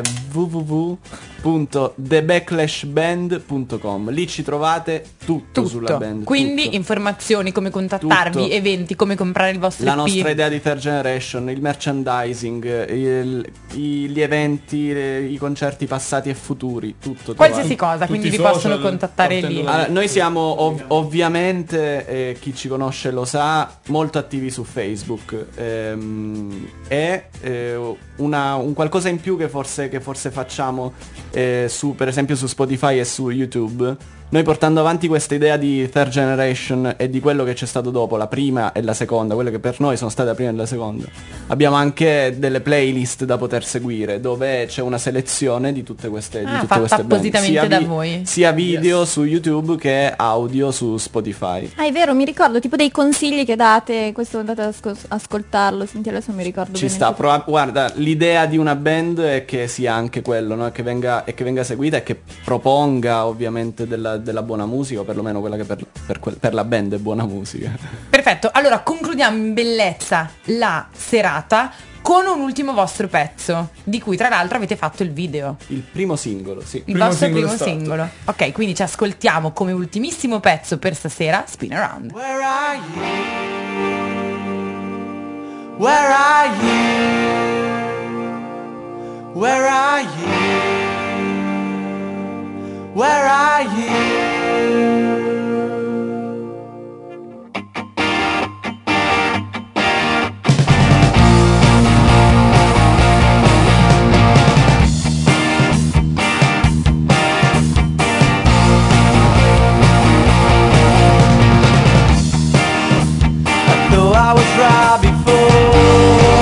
www.thebacklashband.com. Lì ci trovate tutto sulla band. Quindi tutto. informazioni, come contattarvi, Tutto. eventi, come comprare il vostro La EP. nostra idea di Third Generation, il merchandising, gli eventi, i concerti passati e futuri, tutto. Qualsiasi trovate. cosa, quindi vi social, possono contattare lì. Allora, noi siamo ovviamente, chi ci conosce lo sa, molto attivi su Facebook. Un qualcosa in più che forse facciamo per esempio su Spotify e su YouTube. Noi portando avanti questa idea di Third Generation e di quello che c'è stato dopo, la prima e la seconda, quelle che per noi sono state la prima e la seconda, abbiamo anche delle playlist da poter seguire dove c'è una selezione di tutte queste, fatta band, appositamente da voi. sia video su YouTube che audio su Spotify. Ah, è vero, mi ricordo, tipo dei consigli che date, questo andate ad ascoltarlo, sentire, adesso mi ricordo Ci bene sta, tutto. guarda, l'idea di una band è che sia anche quello, no? Che venga seguita e che proponga ovviamente della buona musica, o perlomeno quella che per la band è buona musica. Perfetto, allora concludiamo in bellezza la serata con un ultimo vostro pezzo, di cui tra l'altro avete fatto il video. Il primo singolo, sì. Il vostro primo singolo. Ok, quindi ci ascoltiamo come ultimissimo pezzo per stasera Spin Around. Where are you? Where are you? Where are you? Where are you? Though I was right before,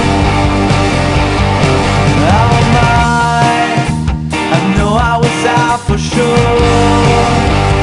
how am I know I was out for sure.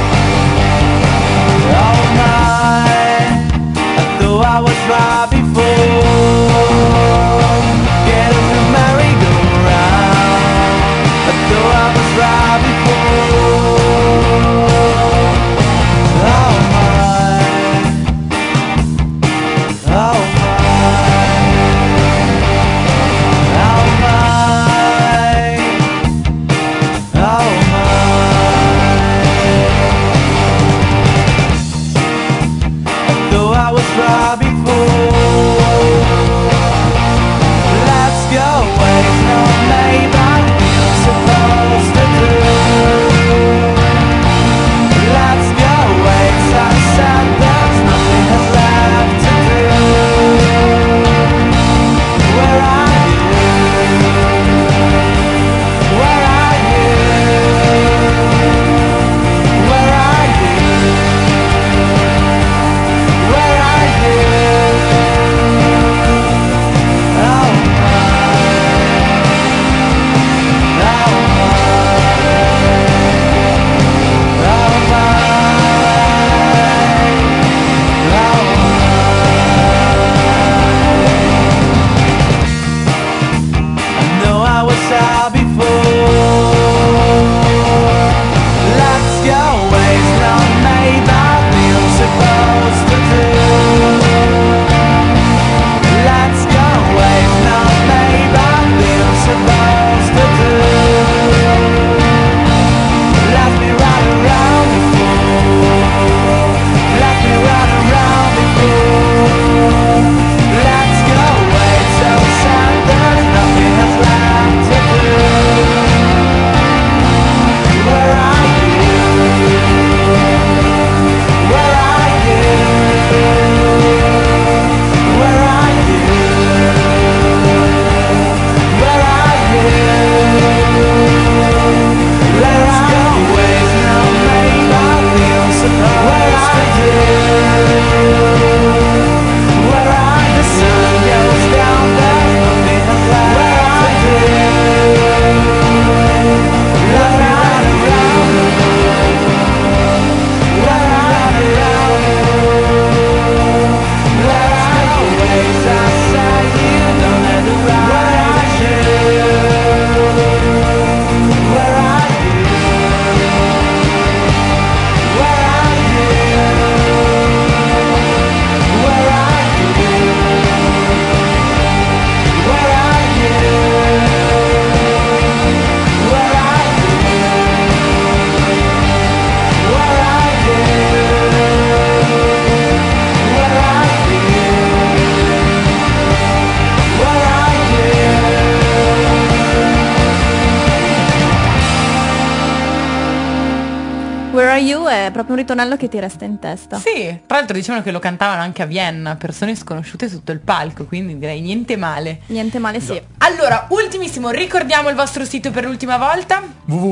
è proprio un ritornello che ti resta in testa. Sì, tra l'altro dicevano che lo cantavano anche a Vienna, persone sconosciute sotto il palco, quindi direi niente male. Niente male, sì. Allora, ultimissimo, ricordiamo il vostro sito per l'ultima volta.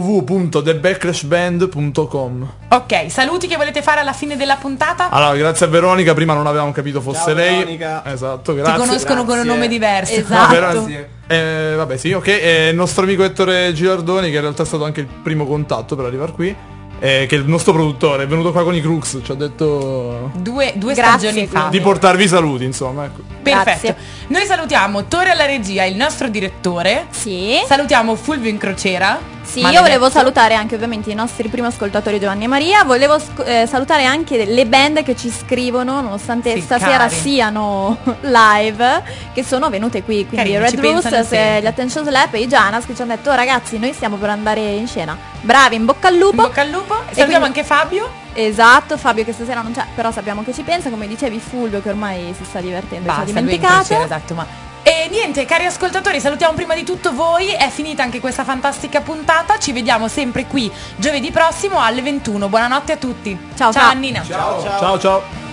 www.thebacklashband.com. Ok, saluti che volete fare alla fine della puntata? Allora, grazie a Veronica, prima non avevamo capito fosse Ciao, lei. Veronica. Esatto, Ti grazie. conoscono con un nome diverso. Esatto. Vabbè, sì, ok. E il nostro amico Ettore Gilardoni, che in realtà è stato anche il primo contatto per arrivare qui, che è il nostro produttore, è venuto qua con i Crux, ci ha detto Due Grazie, stagioni fa. di portarvi i saluti, insomma, ecco. Perfetto. Grazie. Noi salutiamo Tore alla regia, il nostro direttore. Sì. Salutiamo Fulvio in crociera. Sì, Maledetto. io volevo salutare anche ovviamente i nostri primi ascoltatori Giovanni e Maria, volevo salutare anche le band che ci scrivono nonostante Sì, stasera cari. siano live, che sono venute qui, quindi Carini, ci Red pensano Roosters, sempre. gli Attention Slap e i Janas che ci hanno detto "Oh, ragazzi, noi stiamo per andare in scena, bravi, in bocca al lupo". In bocca al lupo. Salutiamo anche Fabio. Esatto, Fabio che stasera non c'è, però sappiamo che ci pensa, come dicevi Fulvio che ormai si sta divertendo, ci ha Basta, lui in dimenticato. crociera, esatto, ma... E niente, cari ascoltatori, salutiamo prima di tutto voi. È finita anche questa fantastica puntata. Ci vediamo sempre qui giovedì prossimo alle 21. Buonanotte a tutti. Ciao, ciao ciao. Annina. Ciao, ciao.